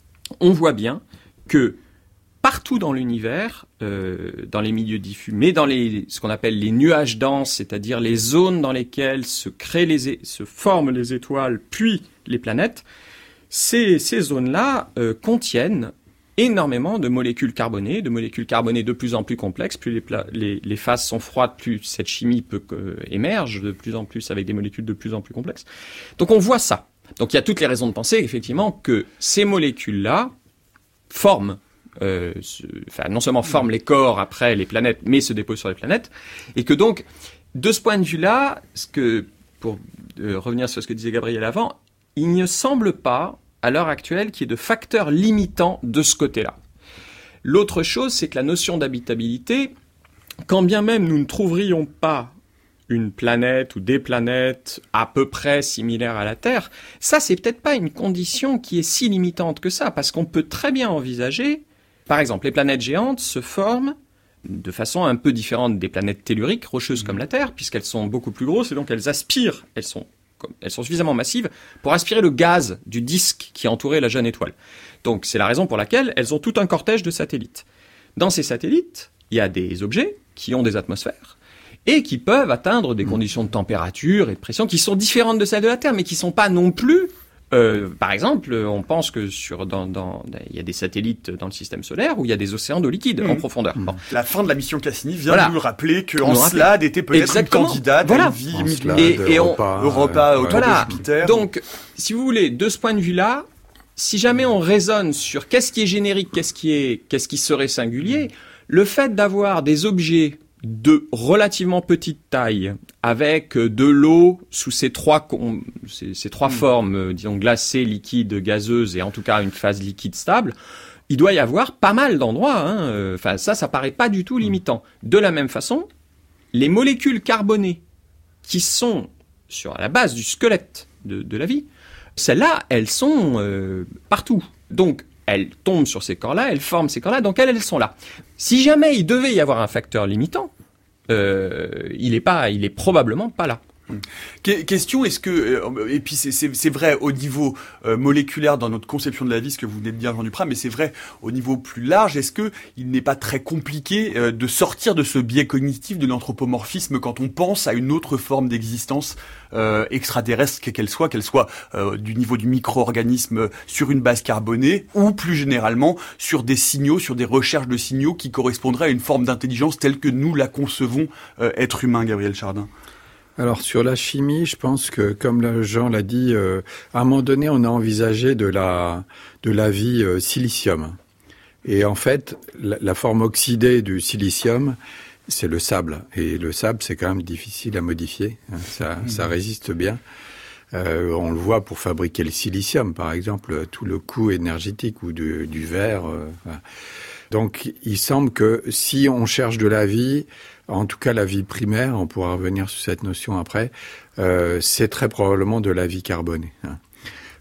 on voit bien que partout dans l'univers, euh, dans les milieux diffus, mais dans les, ce qu'on appelle les nuages denses, c'est-à-dire les zones dans lesquelles se créent les, se forment les étoiles, puis les planètes, ces, ces zones-là euh, contiennent énormément de molécules carbonées, de molécules carbonées de plus en plus complexes. Plus les, pla- les, les phases sont froides, plus cette chimie peut euh, émerge de plus en plus avec des molécules de plus en plus complexes. Donc on voit ça. Donc il y a toutes les raisons de penser effectivement que ces molécules-là forment Euh, se, enfin, non seulement forment les corps après les planètes, mais se déposent sur les planètes, et que donc, de ce point de vue-là, ce que, pour euh, revenir sur ce que disait Gabriel avant, il ne semble pas, à l'heure actuelle, qu'il y ait de facteurs limitants de ce côté-là. L'autre chose, c'est que la notion d'habitabilité, quand bien même nous ne trouverions pas une planète ou des planètes à peu près similaires à la Terre, ça, c'est peut-être pas une condition qui est si limitante que ça, parce qu'on peut très bien envisager. Par exemple, les planètes géantes se forment de façon un peu différente des planètes telluriques, rocheuses comme la Terre, puisqu'elles sont beaucoup plus grosses et donc elles aspirent, elles sont, elles sont suffisamment massives pour aspirer le gaz du disque qui entourait la jeune étoile. Donc c'est la raison pour laquelle elles ont tout un cortège de satellites. Dans ces satellites, il y a des objets qui ont des atmosphères et qui peuvent atteindre des conditions de température et de pression qui sont différentes de celles de la Terre, mais qui ne sont pas non plus... Euh, par exemple, on pense que sur dans dans il y a des satellites dans le système solaire où il y a des océans d'eau liquide mmh. en profondeur. Bon. La fin de la mission Cassini vient voilà. de nous rappeler que Encelade était peut-être Exactement. une candidate voilà. à une vie Encelade, et, et on Europa, Europa euh, autour voilà. de Jupiter. Donc, si vous voulez, de ce point de vue-là, si jamais on raisonne sur qu'est-ce qui est générique, qu'est-ce qui est qu'est-ce qui serait singulier, le fait d'avoir des objets de relativement petite taille, avec de l'eau sous ces trois, ces, ces trois mmh. formes, euh, disons glacée, liquide, gazeuse, et en tout cas une phase liquide stable, il doit y avoir pas mal d'endroits. Hein. Enfin, ça, ça paraît pas du tout limitant. De la même façon, les molécules carbonées qui sont sur la base du squelette de, de la vie, celles-là, elles sont euh, partout. Donc, elles tombent sur ces corps-là, elles forment ces corps-là, donc elles, elles sont là. Si jamais il devait y avoir un facteur limitant, euh, il est pas, il est probablement pas là. Question, est-ce que, et puis c'est, c'est, c'est vrai au niveau euh, moléculaire dans notre conception de la vie, ce que vous venez de dire Jean Duprat, mais c'est vrai au niveau plus large, est-ce que il n'est pas très compliqué euh, de sortir de ce biais cognitif de l'anthropomorphisme quand on pense à une autre forme d'existence euh, extraterrestre, qu'elle soit, qu'elle soit euh, du niveau du micro-organisme sur une base carbonée, ou plus généralement sur des signaux, sur des recherches de signaux qui correspondraient à une forme d'intelligence telle que nous la concevons, euh, être humain, Gabriel Chardin? Alors sur la chimie, je pense que comme Jean l'a dit, euh, à un moment donné, on a envisagé de la de la vie euh, silicium. Et en fait, la, la forme oxydée du silicium, c'est le sable. Et le sable, c'est quand même difficile à modifier. Hein, ça, mmh. ça résiste bien. Euh, on le voit pour fabriquer le silicium, par exemple, tout le coût énergétique ou du, du verre. Euh, voilà. Donc, il semble que si on cherche de la vie, en tout cas la vie primaire, on pourra revenir sur cette notion après, euh, c'est très probablement de la vie carbonée. Hein.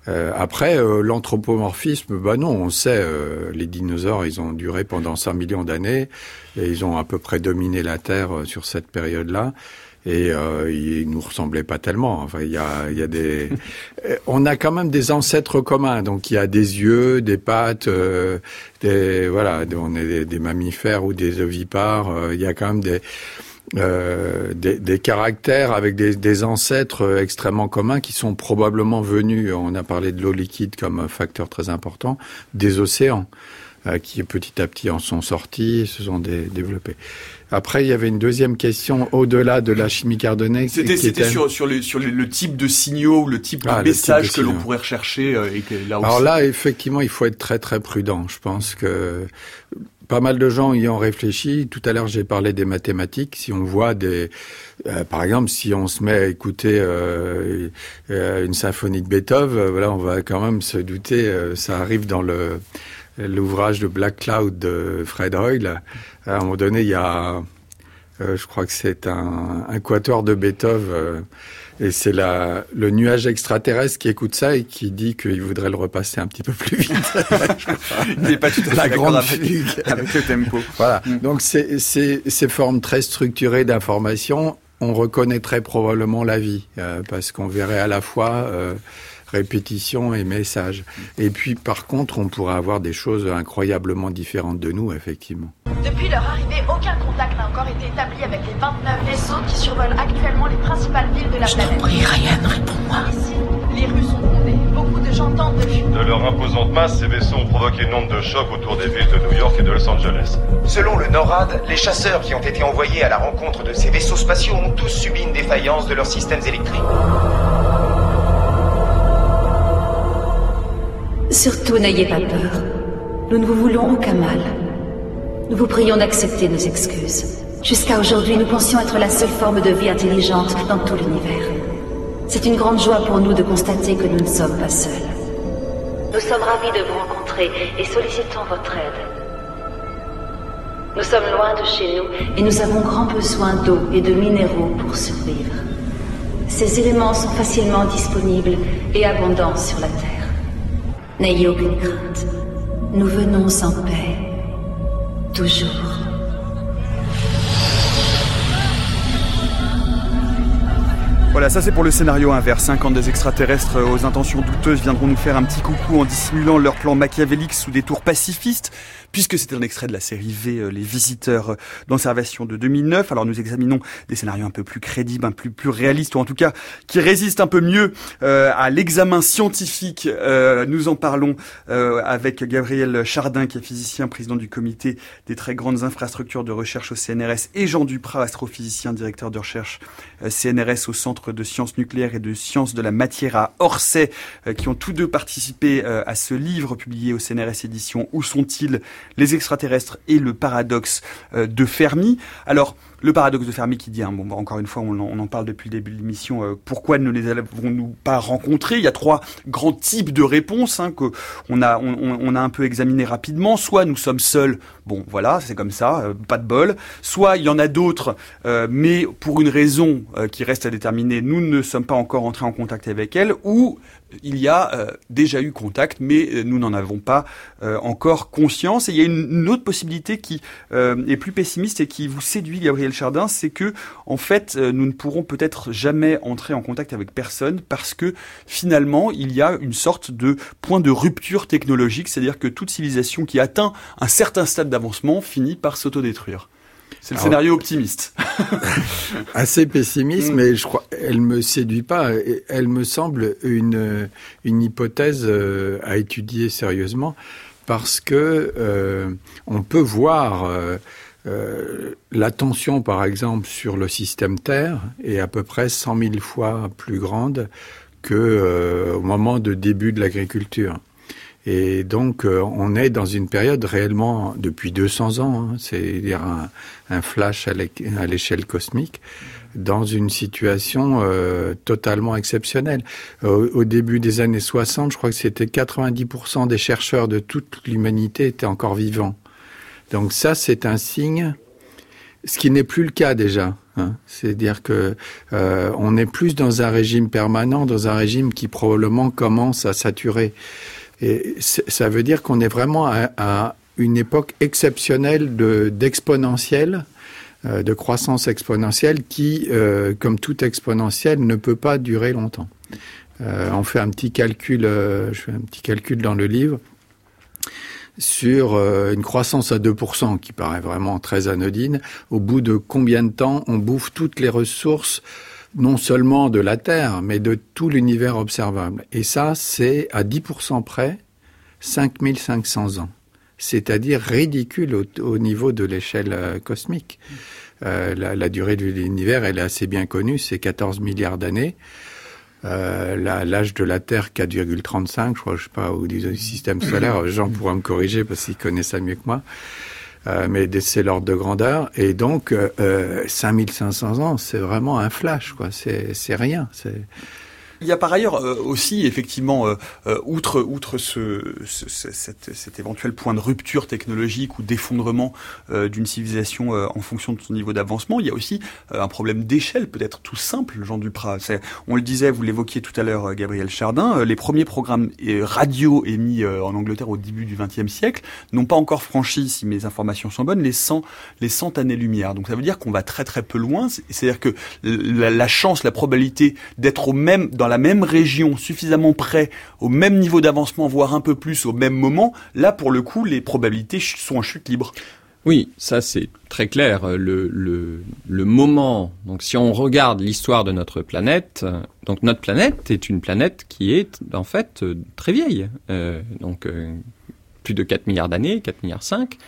Euh, après, euh, l'anthropomorphisme, bah non, on sait, euh, les dinosaures, ils ont duré pendant cinq millions d'années et ils ont à peu près dominé la Terre euh, sur cette période-là. Et euh, ils nous ressemblaient pas tellement. Enfin, il y a, il y a des, on a quand même des ancêtres communs. Donc, il y a des yeux, des pattes, euh, des, voilà, on est des, des mammifères ou des ovipares. Euh, il y a quand même des, euh, des, des caractères avec des, des ancêtres extrêmement communs qui sont probablement venus. On a parlé de l'eau liquide comme facteur très important, des océans, euh, qui petit à petit en sont sortis, se sont dé, développés. Après, il y avait une deuxième question au-delà de la chimie carbonée. C'était, qui c'était était... sur, sur, le, sur le, le type de signaux, le type de ah, message que signaux. l'on pourrait rechercher. Euh, et que là aussi... Alors là, effectivement, il faut être très très prudent. Je pense que pas mal de gens y ont réfléchi. Tout à l'heure, j'ai parlé des mathématiques. Si on voit des, euh, par exemple, si on se met à écouter euh, euh, une symphonie de Beethoven, euh, voilà, on va quand même se douter. Euh, ça arrive dans le l'ouvrage de Black Cloud de Fred Hoyle. À un moment donné, il y a, euh, je crois que c'est un, un quatuor de Beethoven, euh, et c'est la, le nuage extraterrestre qui écoute ça et qui dit qu'il voudrait le repasser un petit peu plus vite. Il n'est pas tout à fait la grande avec, fugue avec le tempo. Voilà. Mm. Donc c'est, c'est, ces formes très structurées d'information, on reconnaîtrait probablement la vie, euh, parce qu'on verrait à la fois euh, répétition et message. Et puis, par contre, on pourrait avoir des choses incroyablement différentes de nous, effectivement. Depuis leur arrivée, aucun contact n'a encore été établi avec les vingt-neuf vaisseaux qui survolent actuellement les principales villes de la Je planète. t'en prie, Ryan, réponds-moi. Ici, les rues sont bondées. Beaucoup de gens tentent de fuir. De leur imposante masse, ces vaisseaux ont provoqué une onde de choc autour des villes de New York et de Los Angeles. Selon le NORAD, les chasseurs qui ont été envoyés à la rencontre de ces vaisseaux spatiaux ont tous subi une défaillance de leurs systèmes électriques. Surtout, n'ayez pas peur. Nous ne vous voulons aucun mal. Nous vous prions d'accepter nos excuses. Jusqu'à aujourd'hui, nous pensions être la seule forme de vie intelligente dans tout l'univers. C'est une grande joie pour nous de constater que nous ne sommes pas seuls. Nous sommes ravis de vous rencontrer et sollicitons votre aide. Nous sommes loin de chez nous et nous avons grand besoin d'eau et de minéraux pour survivre. Ces éléments sont facilement disponibles et abondants sur la Terre. N'ayez aucune crainte. Nous venons en paix. Toujours. Voilà, ça c'est pour le scénario inverse, hein, quand des extraterrestres aux intentions douteuses viendront nous faire un petit coucou en dissimulant leur plan machiavélique sous des tours pacifistes, puisque c'était un extrait de la série V, Les Visiteurs d'Observation de deux mille neuf. Alors nous examinons des scénarios un peu plus crédibles, un peu plus, plus réalistes, ou en tout cas qui résistent un peu mieux euh, à l'examen scientifique. Euh, nous en parlons euh, avec Gabriel Chardin, qui est physicien, président du comité des très grandes infrastructures de recherche au C N R S, et Jean Duprat, astrophysicien, directeur de recherche euh, C N R S au Centre de sciences nucléaires et de sciences de la matière à Orsay, euh, qui ont tous deux participé euh, à ce livre publié au C N R S édition. Où sont-ils, les extraterrestres et le paradoxe euh, de Fermi? Alors, le paradoxe de Fermi qui dit, hein, bon, encore une fois, on en, on en parle depuis le début de l'émission, euh, pourquoi ne les avons-nous pas rencontrés? Il y a trois grands types de réponses hein, que on a, on, on a un peu examiné rapidement. Soit nous sommes seuls, bon voilà, c'est comme ça, euh, pas de bol. Soit il y en a d'autres, euh, mais pour une raison euh, qui reste à déterminer, nous ne sommes pas encore entrés en contact avec elles, ou il y a euh, déjà eu contact, mais euh, nous n'en avons pas euh, encore conscience. Et il y a une, une autre possibilité qui euh, est plus pessimiste et qui vous séduit, Gabriel Chardin, c'est que en fait, euh, nous ne pourrons peut-être jamais entrer en contact avec personne parce que finalement, il y a une sorte de point de rupture technologique, c'est-à-dire que toute civilisation qui atteint un certain stade d'avancement finit par s'autodétruire. C'est le Alors, scénario optimiste. Assez pessimiste, mmh. mais je crois, elle me séduit pas. Elle me semble une une hypothèse euh, à étudier sérieusement parce que euh, on peut voir euh, euh, la tension, par exemple, sur le système Terre est à peu près cent mille fois plus grande que euh, au moment de début de l'agriculture. Et donc, euh, on est dans une période réellement, depuis deux cents ans, hein, c'est-à-dire un, un flash à l'échelle cosmique, dans une situation euh, totalement exceptionnelle. Au, au début des années soixante, je crois que c'était quatre-vingt-dix pour cent des chercheurs de toute l'humanité étaient encore vivants. Donc ça, c'est un signe, ce qui n'est plus le cas déjà. Hein. C'est-à-dire que euh, on est plus dans un régime permanent, dans un régime qui probablement commence à saturer. Et ça veut dire qu'on est vraiment à, à une époque exceptionnelle de, d'exponentielle, euh, de croissance exponentielle qui, euh, comme toute exponentielle, ne peut pas durer longtemps. Euh, on fait un petit calcul, euh, je fais un petit calcul dans le livre, sur euh, une croissance à deux pour cent, qui paraît vraiment très anodine. Au bout de combien de temps on bouffe toutes les ressources, non seulement de la Terre, mais de tout l'univers observable. Et ça, c'est à dix pour cent près, cinq mille cinq cents ans. C'est-à-dire ridicule au, au niveau de l'échelle euh, cosmique. Euh, la, la durée de l'univers, elle est assez bien connue, c'est quatorze milliards d'années. Euh, la, l'âge de la Terre, quatre virgule trente-cinq, je crois, je sais pas, ou du système solaire, Jean pourra me corriger parce qu'il connaît ça mieux que moi. Euh, mais c'est l'ordre de grandeur. Et donc, euh, cinq mille cinq cents ans, c'est vraiment un flash, quoi. C'est, c'est rien. C'est... Il y a par ailleurs euh, aussi, effectivement, euh, euh, outre, outre ce, ce, cet, cet éventuel point de rupture technologique ou d'effondrement euh, d'une civilisation euh, en fonction de son niveau d'avancement, il y a aussi euh, un problème d'échelle, peut-être tout simple, Jean Duprat. C'est, on le disait, vous l'évoquiez tout à l'heure, Gabriel Chardin, euh, les premiers programmes euh, radio émis euh, en Angleterre au début du vingtième siècle n'ont pas encore franchi, si mes informations sont bonnes, les cent, les cent années-lumière. Donc ça veut dire qu'on va très très peu loin. C'est-à-dire que la, la chance, la probabilité d'être au même, dans la même région, suffisamment près, au même niveau d'avancement, voire un peu plus au même moment, là, pour le coup, les probabilités sont en chute libre. Oui, ça c'est très clair. Le, le, le moment, donc si on regarde l'histoire de notre planète, donc notre planète est une planète qui est en fait très vieille, euh, donc euh, plus de quatre milliards d'années, quatre milliards cinq,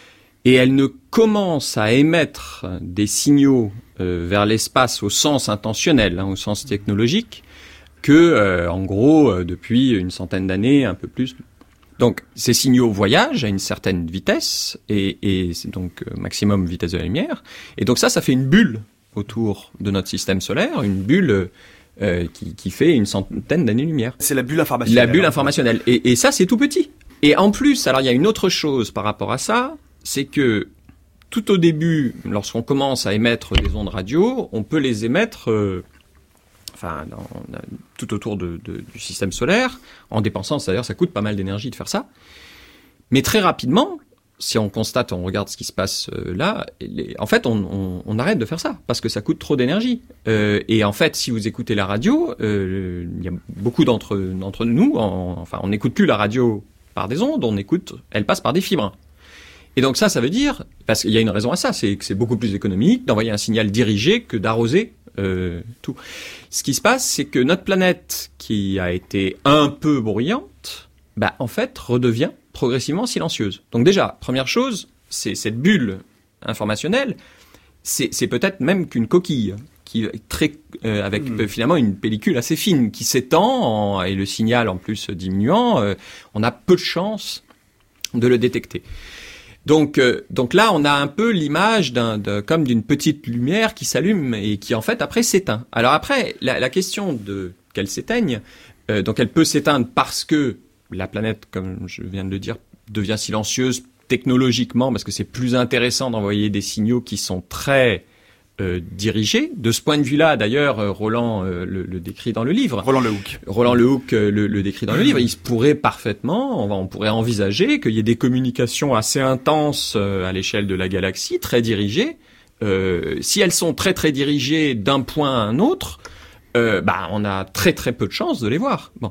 et elle ne commence à émettre des signaux euh, vers l'espace au sens intentionnel, hein, au sens technologique, que, euh, en gros, euh, depuis une centaine d'années, un peu plus. Donc, ces signaux voyagent à une certaine vitesse, et, et c'est donc euh, maximum vitesse de la lumière. Et donc ça, ça fait une bulle autour de notre système solaire, une bulle euh, qui, qui fait une centaine d'années-lumière. C'est la bulle informationnelle. La bulle informationnelle. Et, et ça, c'est tout petit. Et en plus, alors il y a une autre chose par rapport à ça, c'est que tout au début, lorsqu'on commence à émettre des ondes radio, on peut les émettre... Euh, enfin, dans, tout autour de, de, du système solaire, en dépensant, c'est-à-dire ça coûte pas mal d'énergie de faire ça. Mais très rapidement, si on constate, on regarde ce qui se passe euh, là, les, en fait, on, on, on arrête de faire ça, parce que ça coûte trop d'énergie. Euh, et en fait, si vous écoutez la radio, euh, il y a beaucoup d'entre, d'entre nous, en, enfin, on n'écoute plus la radio par des ondes, on écoute, elle passe par des fibres. Et donc ça, ça veut dire, parce qu'il y a une raison à ça, c'est que c'est beaucoup plus économique d'envoyer un signal dirigé que d'arroser euh, tout. Ce qui se passe, c'est que notre planète, qui a été un peu bruyante, bah, en fait, redevient progressivement silencieuse. Donc déjà, première chose, c'est cette bulle informationnelle, c'est, c'est peut-être même qu'une coquille, qui est très, euh, avec mmh. euh, finalement une pellicule assez fine, qui s'étend, en, et le signal en plus diminuant, euh, on a peu de chances de le détecter. Donc, euh, donc là, on a un peu l'image d'un, de, comme d'une petite lumière qui s'allume et qui, en fait, après s'éteint. Alors après, la, la question de qu'elle s'éteigne, euh, donc elle peut s'éteindre parce que la planète, comme je viens de le dire, devient silencieuse technologiquement, parce que c'est plus intéressant d'envoyer des signaux qui sont très euh, dirigés. De ce point de vue-là, d'ailleurs, euh, Roland euh, le, le décrit dans le livre. Roland Lehoucq. Roland Lehoucq euh, le, le décrit dans le livre. Il se pourrait parfaitement, on, va, on pourrait envisager qu'il y ait des communications assez intenses euh, à l'échelle de la galaxie, très dirigées. Euh, si elles sont très très dirigées d'un point à un autre, euh, bah on a très très peu de chances de les voir. Bon.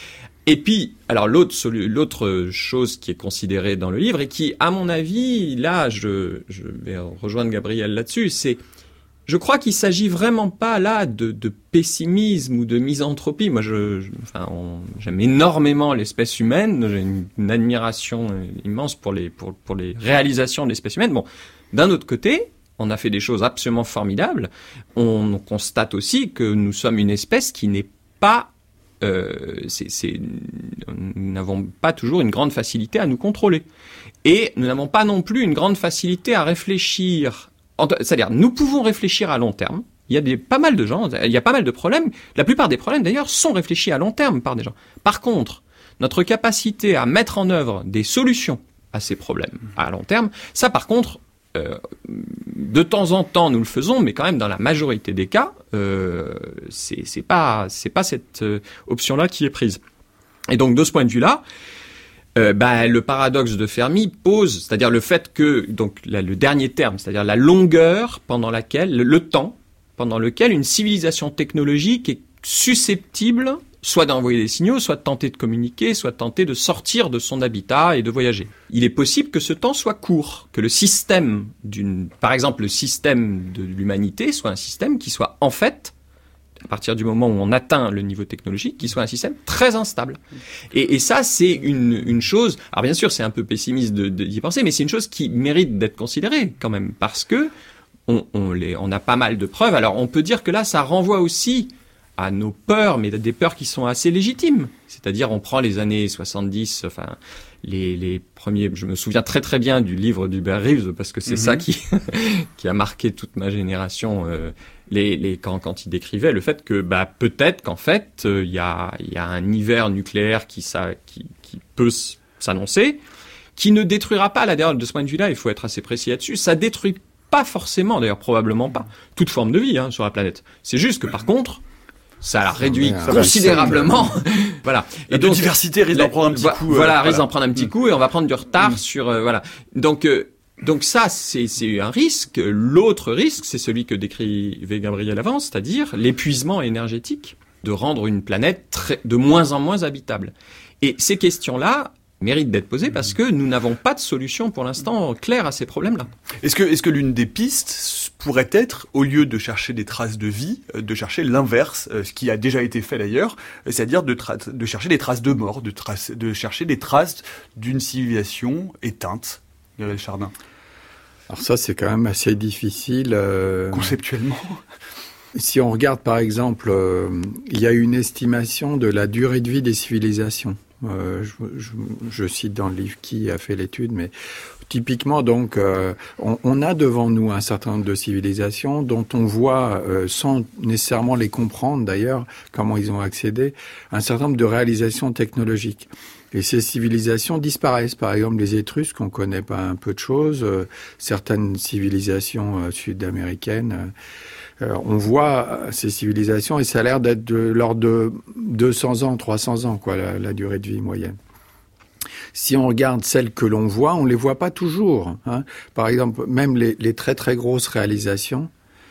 Et puis, alors l'autre, l'autre chose qui est considérée dans le livre et qui, à mon avis, là, je, je vais rejoindre Gabriel là-dessus, c'est je crois qu'il s'agit vraiment pas là de, de pessimisme ou de misanthropie. Moi, je, je enfin, on, j'aime énormément l'espèce humaine. J'ai une, une admiration immense pour les pour pour les réalisations de l'espèce humaine. Bon, d'un autre côté, on a fait des choses absolument formidables. On, on constate aussi que nous sommes une espèce qui n'est pas euh, c'est, c'est, nous n'avons pas toujours une grande facilité à nous contrôler, et nous n'avons pas non plus une grande facilité à réfléchir. C'est-à-dire, nous pouvons réfléchir à long terme. Il y a des, pas mal de gens, il y a pas mal de problèmes. La plupart des problèmes, d'ailleurs, sont réfléchis à long terme par des gens. Par contre, notre capacité à mettre en œuvre des solutions à ces problèmes à long terme, ça, par contre, euh, de temps en temps, nous le faisons, mais quand même, dans la majorité des cas, euh, c'est, c'est pas, c'est pas cette euh, option-là qui est prise. Et donc, de ce point de vue-là, euh, bah, le paradoxe de Fermi pose, c'est-à-dire le fait que, donc, la, le dernier terme, c'est-à-dire la longueur pendant laquelle, le, le temps pendant lequel une civilisation technologique est susceptible soit d'envoyer des signaux, soit de tenter de communiquer, soit de tenter de sortir de son habitat et de voyager. Il est possible que ce temps soit court, que le système d'une, par exemple, le système de l'humanité soit un système qui soit en fait, à partir du moment où on atteint le niveau technologique, qui soit un système très instable. Et, et ça, c'est une, une chose, alors bien sûr, c'est un peu pessimiste de, de, d'y penser, mais c'est une chose qui mérite d'être considérée quand même, parce que on, on, les, on a pas mal de preuves. Alors on peut dire que là, ça renvoie aussi à nos peurs, mais des peurs qui sont assez légitimes. C'est-à-dire, on prend les années soixante-dix, enfin, les, les premiers, je me souviens très très bien du livre d'Hubert Reeves, parce que c'est mm-hmm. ça qui, qui a marqué toute ma génération, euh, les, les, quand, quand il décrivait le fait que, bah, peut-être qu'en fait, il euh, y a, il y a un hiver nucléaire qui, ça, qui, qui peut s'annoncer, qui ne détruira pas, là, d'ailleurs, de ce point de vue-là, il faut être assez précis là-dessus, ça détruit pas forcément, d'ailleurs, probablement pas, toute forme de vie, hein, sur la planète. C'est juste que, par contre, ça la réduit ça considérablement. Voilà. Et la donc, biodiversité risque d'en prendre un petit coup. Voilà, euh, risque voilà. d'en prendre un petit coup et on va prendre du retard mmh. sur, euh, voilà. Donc, euh, donc ça, c'est, c'est un risque. L'autre risque, c'est celui que décrivait Gabriel avant, c'est-à-dire l'épuisement énergétique de rendre une planète très, de moins en moins habitable. Et ces questions-là mérite d'être posée parce que nous n'avons pas de solution pour l'instant claire à ces problèmes-là. Est-ce que, est-ce que l'une des pistes pourrait être, au lieu de chercher des traces de vie, de chercher l'inverse, ce qui a déjà été fait d'ailleurs, c'est-à-dire de, tra- de chercher des traces de mort, de, traces, de chercher des traces d'une civilisation éteinte, Gabriel Chardin? Alors ça, c'est quand même assez difficile. Euh... Conceptuellement. Si on regarde par exemple, euh, il y a une estimation de la durée de vie des civilisations. Euh, je, je, je cite dans le livre qui a fait l'étude, mais typiquement, donc, euh, on, on a devant nous un certain nombre de civilisations dont on voit, euh, sans nécessairement les comprendre d'ailleurs, comment ils ont accédé, un certain nombre de réalisations technologiques. Et ces civilisations disparaissent. Par exemple, les Étrusques, on connaît pas un peu de choses. Euh, certaines civilisations euh, sud-américaines. Euh, Euh, on voit ces civilisations et ça a l'air d'être de l'ordre de deux cents ans, trois cents ans, quoi, la, la durée de vie moyenne. Si on regarde celles que l'on voit, on les voit pas toujours. Hein. Par exemple, même les, les très très grosses réalisations,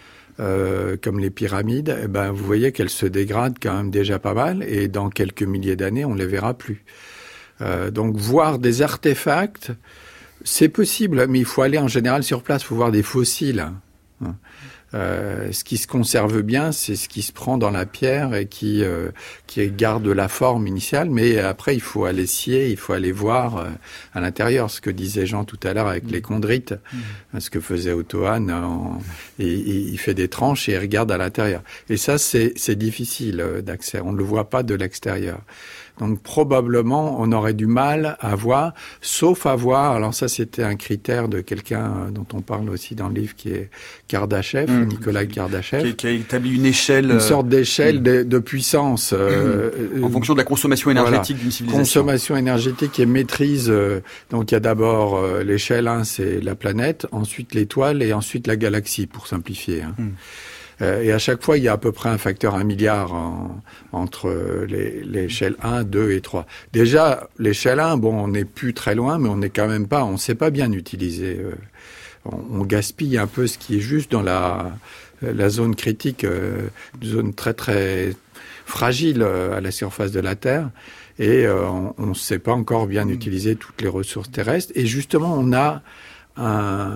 euh, comme les pyramides, eh ben, vous voyez qu'elles se dégradent quand même déjà pas mal et dans quelques milliers d'années, on les verra plus. Euh, donc voir des artefacts, c'est possible, mais il faut aller en général sur place, il faut voir des fossiles. Hein. Euh, ce qui se conserve bien, c'est ce qui se prend dans la pierre et qui euh, qui garde la forme initiale. Mais après, il faut aller scier, il faut aller voir euh, à l'intérieur. Ce que disait Jean tout à l'heure avec mmh. les chondrites, mmh. ce que faisait Otto Hahn, en, et, et, il fait des tranches et il regarde à l'intérieur. Et ça, c'est c'est difficile d'accès. On ne le voit pas de l'extérieur. Donc probablement, on aurait du mal à voir, sauf à voir, alors ça c'était un critère de quelqu'un dont on parle aussi dans le livre qui est Kardashev, mmh. Nicolas Kardashev. Qui, qui a établi une échelle... Une sorte d'échelle mmh. de, de puissance. Euh, en fonction de la consommation énergétique voilà. d'une civilisation. Consommation énergétique et maîtrise. Euh, donc il y a d'abord euh, l'échelle un, c'est la planète, ensuite l'étoile et ensuite la galaxie, pour simplifier. Hein. Mmh. Et à chaque fois, il y a à peu près un facteur un milliard en, entre les, l'échelle un, deux et trois. Déjà, l'échelle un, bon, on n'est plus très loin, mais on n'est quand même pas, on ne sait pas bien utiliser. On, on gaspille un peu ce qui est juste dans la, la zone critique, une zone très très fragile à la surface de la Terre. Et on ne sait pas encore bien utiliser toutes les ressources terrestres. Et justement, on a un...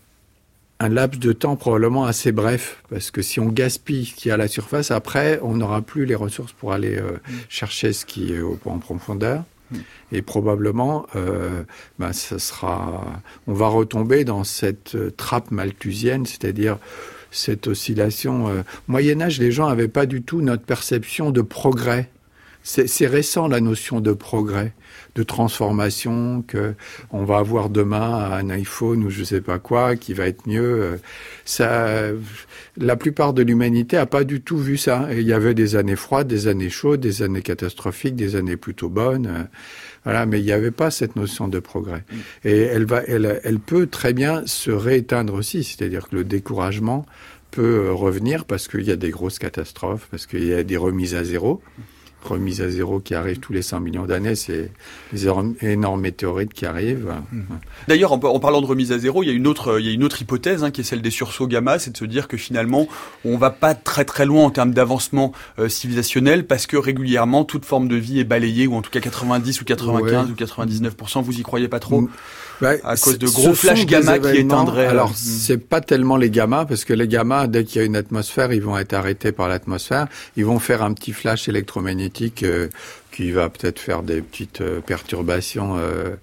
un laps de temps probablement assez bref, parce que si on gaspille ce qui est à la surface, après, on n'aura plus les ressources pour aller euh, mmh. chercher ce qui est au, en profondeur. Mmh. Et probablement, euh, ben, ça sera, on va retomber dans cette euh, trappe malthusienne, c'est-à-dire cette oscillation. Euh, Moyen-Âge, les gens n'avaient pas du tout notre perception de progrès. c'est, c'est récent la notion de progrès, de transformation, que on va avoir demain un iPhone ou je sais pas quoi qui va être mieux. Ça, la plupart de l'humanité a pas du tout vu ça. Et il y avait des années froides, des années chaudes, des années catastrophiques, des années plutôt bonnes. Voilà, mais il n'y avait pas cette notion de progrès. Et elle va, elle, elle peut très bien se rééteindre aussi. C'est-à-dire que le découragement peut revenir parce qu'il y a des grosses catastrophes, parce qu'il y a des remises à zéro. Remise à zéro qui arrive tous les cent millions d'années, c'est les énormes météorites qui arrivent. D'ailleurs, en, en parlant de remise à zéro, il y a une autre, il y a une autre hypothèse hein, qui est celle des sursauts gamma, c'est de se dire que finalement, on va pas très très loin en termes d'avancement euh, civilisationnel parce que régulièrement, toute forme de vie est balayée, ou en tout cas quatre-vingt-dix ou quatre-vingt-quinze ouais. ou quatre-vingt-dix-neuf pour cent, vous y croyez pas trop? Ouais, à cause de gros flashs gamma qui éteindraient. Alors, euh, c'est pas tellement les gamma, parce que les gamma, dès qu'il y a une atmosphère, ils vont être arrêtés par l'atmosphère. Ils vont faire un petit flash électromagnétique euh, qui va peut-être faire des petites euh, perturbations, euh,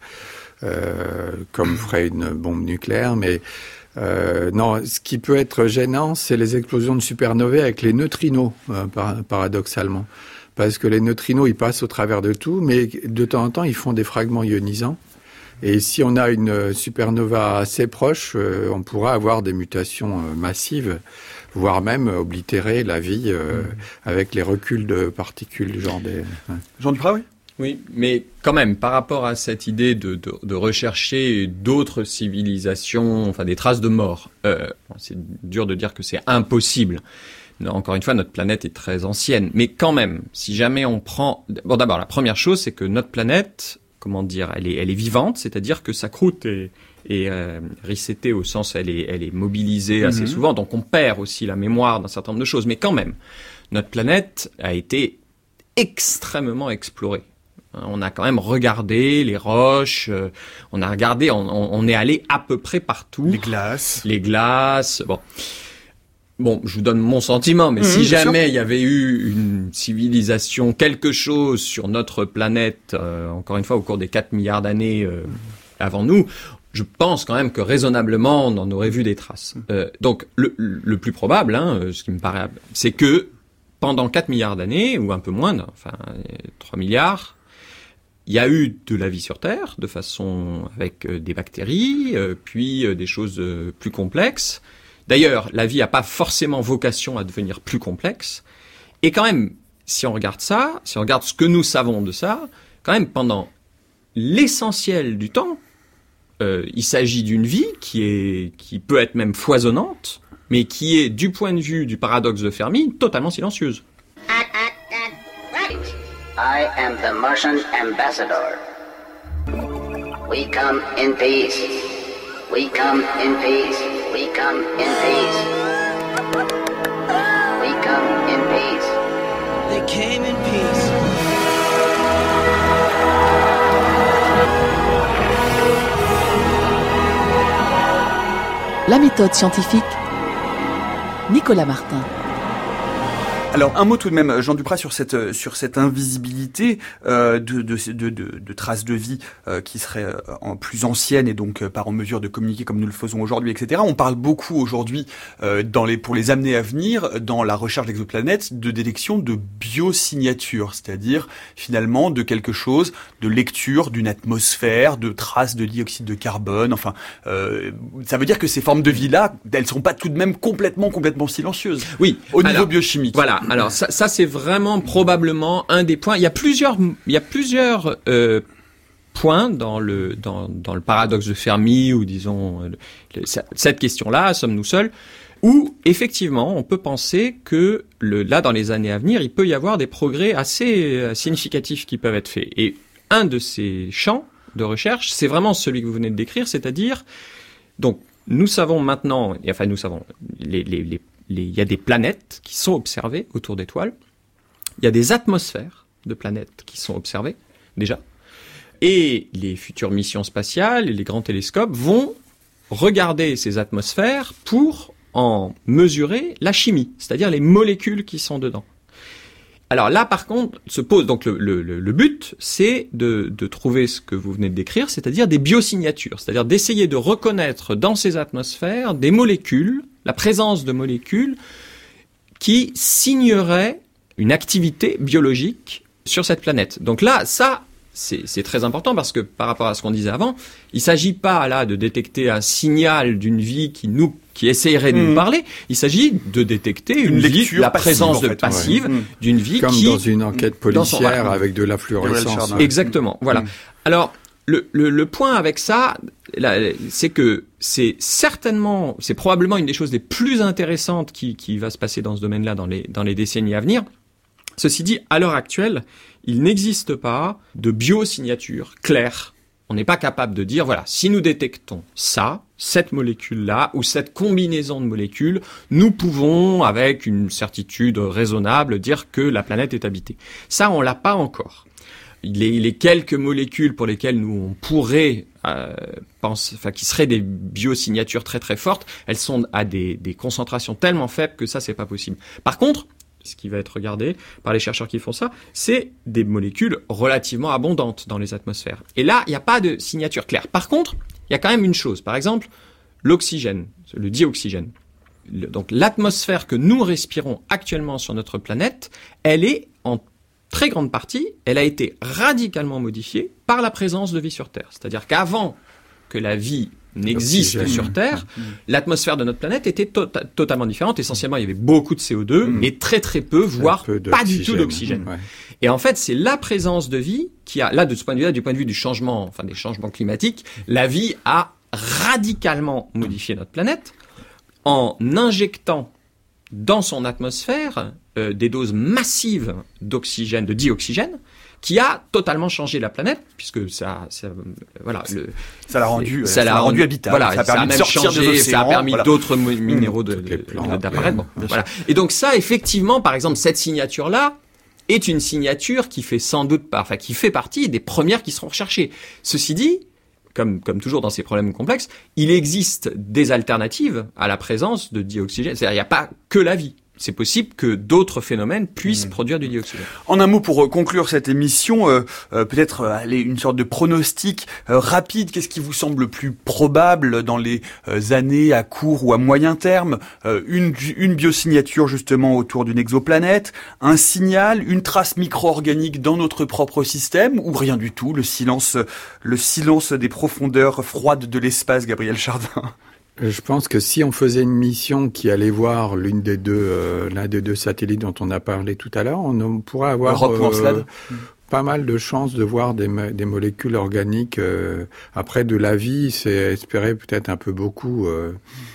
euh, comme ferait une bombe nucléaire. Mais euh, non, ce qui peut être gênant, c'est les explosions de supernovae avec les neutrinos, euh, par, paradoxalement. Parce que les neutrinos, ils passent au travers de tout, mais de temps en temps, ils font des fragments ionisants. Et si on a une supernova assez proche, euh, on pourra avoir des mutations euh, massives, voire même oblitérer la vie euh, mmh. avec les reculs de particules, genre des... Ouais. Jean Duprat, oui. Oui, mais quand même, par rapport à cette idée de, de, de rechercher d'autres civilisations, enfin des traces de mort, euh, c'est dur de dire que c'est impossible. Encore une fois, notre planète est très ancienne. Mais quand même, si jamais on prend... Bon, d'abord, la première chose, c'est que notre planète... Comment dire, elle est, elle est vivante, c'est-à-dire que sa croûte est, est euh, resetée au sens, elle est, elle est mobilisée assez mmh. souvent, donc on perd aussi la mémoire d'un certain nombre de choses. Mais quand même, notre planète a été extrêmement explorée. On a quand même regardé les roches, euh, on a regardé, on, on est allé à peu près partout. Les glaces. Les glaces, bon... Bon, je vous donne mon sentiment, mais mmh, si jamais il y avait eu une civilisation, quelque chose sur notre planète, euh, encore une fois, au cours des quatre milliards d'années euh, avant nous, je pense quand même que raisonnablement, on en aurait vu des traces. Euh, donc, le, le plus probable, hein, ce qui me paraît, c'est que pendant quatre milliards d'années, ou un peu moins, enfin trois milliards, il y a eu de la vie sur Terre, de façon avec euh, des bactéries, euh, puis euh, des choses euh, plus complexes. D'ailleurs, la vie n'a pas forcément vocation à devenir plus complexe. Et quand même, si on regarde ça, si on regarde ce que nous savons de ça, quand même, pendant l'essentiel du temps, euh, il s'agit d'une vie qui est, qui peut être même foisonnante, mais qui est, du point de vue du paradoxe de Fermi, totalement silencieuse. I am the Martian ambassador. We come in peace. We come in peace. We come in peace. We come in peace. They came in peace. La méthode scientifique, Nicolas Martin. Alors un mot tout de même, Jean Duprat, sur cette sur cette invisibilité euh, de, de, de, de, de traces de vie euh, qui seraient euh, en plus anciennes et donc euh, pas en mesure de communiquer comme nous le faisons aujourd'hui, et cetera. On parle beaucoup aujourd'hui euh, dans les pour les années à venir dans la recherche d'exoplanètes de détection de biosignatures, c'est-à-dire finalement de quelque chose, de lecture d'une atmosphère, de traces de dioxyde de carbone. Enfin, euh, ça veut dire que ces formes de vie-là, elles sont pas tout de même complètement complètement silencieuses. Oui, au niveau alors, biochimique. Voilà. Alors ça, ça c'est vraiment probablement un des points. Il y a plusieurs, il y a plusieurs euh, points dans le dans dans le paradoxe de Fermi ou disons le, le, cette question-là, sommes-nous seuls, où effectivement on peut penser que le là dans les années à venir, il peut y avoir des progrès assez euh, significatifs qui peuvent être faits. Et un de ces champs de recherche, c'est vraiment celui que vous venez de décrire, c'est-à-dire donc nous savons maintenant, enfin nous savons les les les il y a des planètes qui sont observées autour d'étoiles. Il y a des atmosphères de planètes qui sont observées, déjà. Et les futures missions spatiales et les grands télescopes vont regarder ces atmosphères pour en mesurer la chimie, c'est-à-dire les molécules qui sont dedans. Alors là, par contre, se pose donc le, le, le but, c'est de, de trouver ce que vous venez de décrire, c'est-à-dire des biosignatures, c'est-à-dire d'essayer de reconnaître dans ces atmosphères des molécules, la présence de molécules qui signeraient une activité biologique sur cette planète. Donc là, ça, c'est, c'est très important parce que par rapport à ce qu'on disait avant, il s'agit pas là de détecter un signal d'une vie qui nous qui essayerait de mmh. nous parler. Il s'agit de détecter une, une vie, la passive, présence en fait, de passive ouais. d'une vie comme qui comme dans une enquête policière son... avec de la fluorescence. Exactement. Voilà. Mmh. Alors le, le le point avec ça, là, c'est que c'est certainement, c'est probablement une des choses les plus intéressantes qui qui va se passer dans ce domaine-là dans les dans les décennies à venir. Ceci dit, à l'heure actuelle, il n'existe pas de biosignature claire. On n'est pas capable de dire, voilà, si nous détectons ça, cette molécule-là, ou cette combinaison de molécules, nous pouvons, avec une certitude raisonnable, dire que la planète est habitée. Ça, on l'a pas encore. Les, les quelques molécules pour lesquelles nous, on pourrait euh, penser, enfin, qui seraient des biosignatures très très fortes, elles sont à des, des concentrations tellement faibles que ça, c'est pas possible. Par contre, ce qui va être regardé par les chercheurs qui font ça, c'est des molécules relativement abondantes dans les atmosphères. Et là, il n'y a pas de signature claire. Par contre, il y a quand même une chose. Par exemple, l'oxygène, le dioxygène. Le, donc, l'atmosphère que nous respirons actuellement sur notre planète, elle est en très grande partie, elle a été radicalement modifiée par la présence de vie sur Terre. C'est-à-dire qu'avant que la vie n'existe l'oxygène sur Terre, mmh. l'atmosphère de notre planète était to- totalement différente. Essentiellement, il y avait beaucoup de C O deux mmh. et très très peu, voire peu pas du tout d'oxygène. Ouais. Et en fait, c'est la présence de vie qui a, là, de ce point de vue-là, du point de vue du changement, enfin des changements climatiques, la vie a radicalement modifié notre planète en injectant dans son atmosphère euh, des doses massives d'oxygène, de dioxygène, qui a totalement changé la planète, puisque ça, ça voilà, le, ça l'a rendu, ça l'a rendu habitable. Voilà, ça a permis ça a même de sortir changé, des océans, ça a permis voilà. d'autres minéraux de, de, de, d'apparaître. Bon, voilà. Et donc ça, effectivement, par exemple, cette signature-là est une signature qui fait sans doute, enfin, qui fait partie des premières qui seront recherchées. Ceci dit, comme, comme toujours dans ces problèmes complexes, il existe des alternatives à la présence de dioxygène. C'est-à-dire, il n'y a pas que la vie. C'est possible que d'autres phénomènes puissent mmh. produire du dioxygène. En un mot, pour conclure cette émission, euh, euh, peut-être euh, aller une sorte de pronostic euh, rapide. Qu'est-ce qui vous semble le plus probable dans les euh, années à court ou à moyen terme? euh, Une, une biosignature justement autour d'une exoplanète, un signal, une trace micro-organique dans notre propre système, ou rien du tout? Le silence, le silence des profondeurs froides de l'espace, Gabriel Chardin. Je pense que si on faisait une mission qui allait voir l'une des deux, euh, l'un des deux satellites dont on a parlé tout à l'heure, on pourrait avoir euh, pas mal de chances de voir des, des molécules organiques. Euh, après, de la vie, c'est espérer peut-être un peu beaucoup. Euh,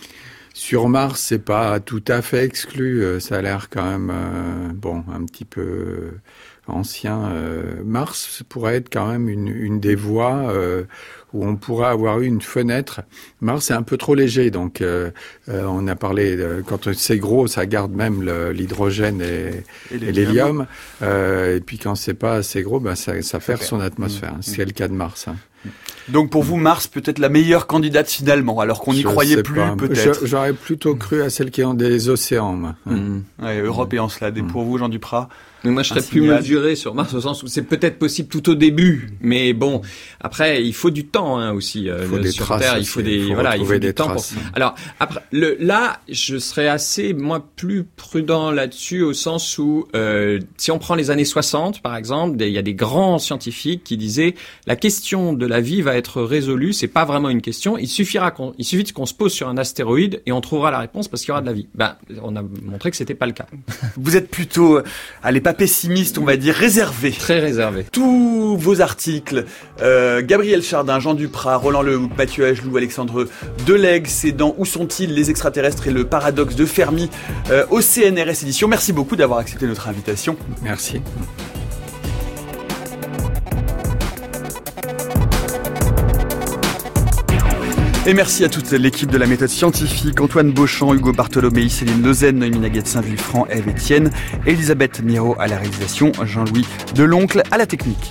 sur Mars, c'est pas tout à fait exclu. Euh, ça a l'air quand même, euh, bon, un petit peu ancien. Euh, Mars pourrait être quand même une, une des voies euh, où on pourrait avoir eu une fenêtre. Mars, c'est un peu trop léger, donc euh, euh, on a parlé, de, quand c'est gros, ça garde même le, l'hydrogène et, et, et l'hélium, euh, et puis quand c'est pas assez gros, ben ça, ça perd son atmosphère. Mmh. C'est le cas de Mars. Hein. Donc pour vous, Mars peut-être la meilleure candidate finalement, alors qu'on n'y croyait plus pas. Peut-être. Je, j'aurais plutôt cru à celle qui est dans des océans. Moi. Mmh. Ouais, Europe et Encelade. Et pour vous, Jean Duprat? Donc moi, je serais plus mesuré sur Mars au sens où c'est peut-être possible tout au début, mais bon, après, il faut du temps hein, aussi. Il faut euh, des sur traces. Terre, il faut des, il faut voilà, il faut des du temps. Pour... Alors après, le, là, je serais assez, moi, plus prudent là-dessus au sens où, euh, si on prend les années soixante, par exemple, il y a des grands scientifiques qui disaient la question de la vie va être résolue. C'est pas vraiment une question. Il suffira qu'on, il suffit qu'on se pose sur un astéroïde et on trouvera la réponse parce qu'il y aura de la vie. Ben, on a montré que c'était pas le cas. Vous êtes plutôt, allez, pas pessimiste, on va dire réservé. Très réservé. Tous vos articles, euh, Gabriel Chardin, Jean Duprat, Roland Lehoucq, Mathieu Agelou, Alexandre Delegue, c'est dans Où sont-ils les extraterrestres et le paradoxe de Fermi euh, au C N R S Éditions. Merci beaucoup d'avoir accepté notre invitation. Merci. Et merci à toute l'équipe de la méthode scientifique, Antoine Beauchamp, Hugo Bartholomé, Céline Lausanne, Noémie Naguette, Saint-Vulfranc, Ève Etienne, Elisabeth Miro à la réalisation, Jean-Louis Deloncle à la technique.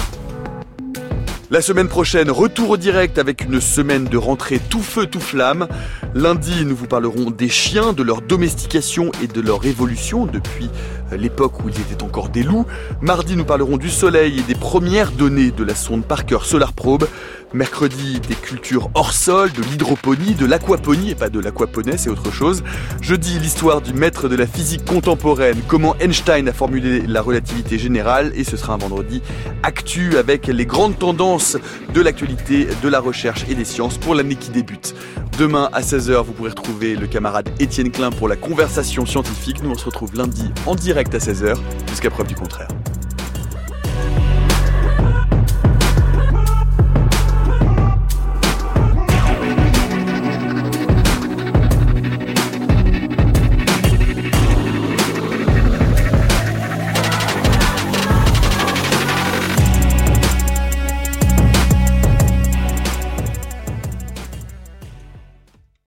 La semaine prochaine, retour au direct avec une semaine de rentrée tout feu tout flamme. Lundi, nous vous parlerons des chiens, de leur domestication et de leur évolution depuis l'époque où ils étaient encore des loups. Mardi, nous parlerons du soleil et des premières données de la sonde Parker Solar Probe. Mercredi, des cultures hors sol, de l'hydroponie, de l'aquaponie, et pas de l'aquaponais, c'est autre chose. Jeudi, l'histoire du maître de la physique contemporaine, comment Einstein a formulé la relativité générale, et ce sera un vendredi actu avec les grandes tendances de l'actualité, de la recherche et des sciences pour l'année qui débute. Demain à seize heures, vous pourrez retrouver le camarade Étienne Klein pour la conversation scientifique. Nous on se retrouve lundi en direct à seize heures, jusqu'à preuve du contraire.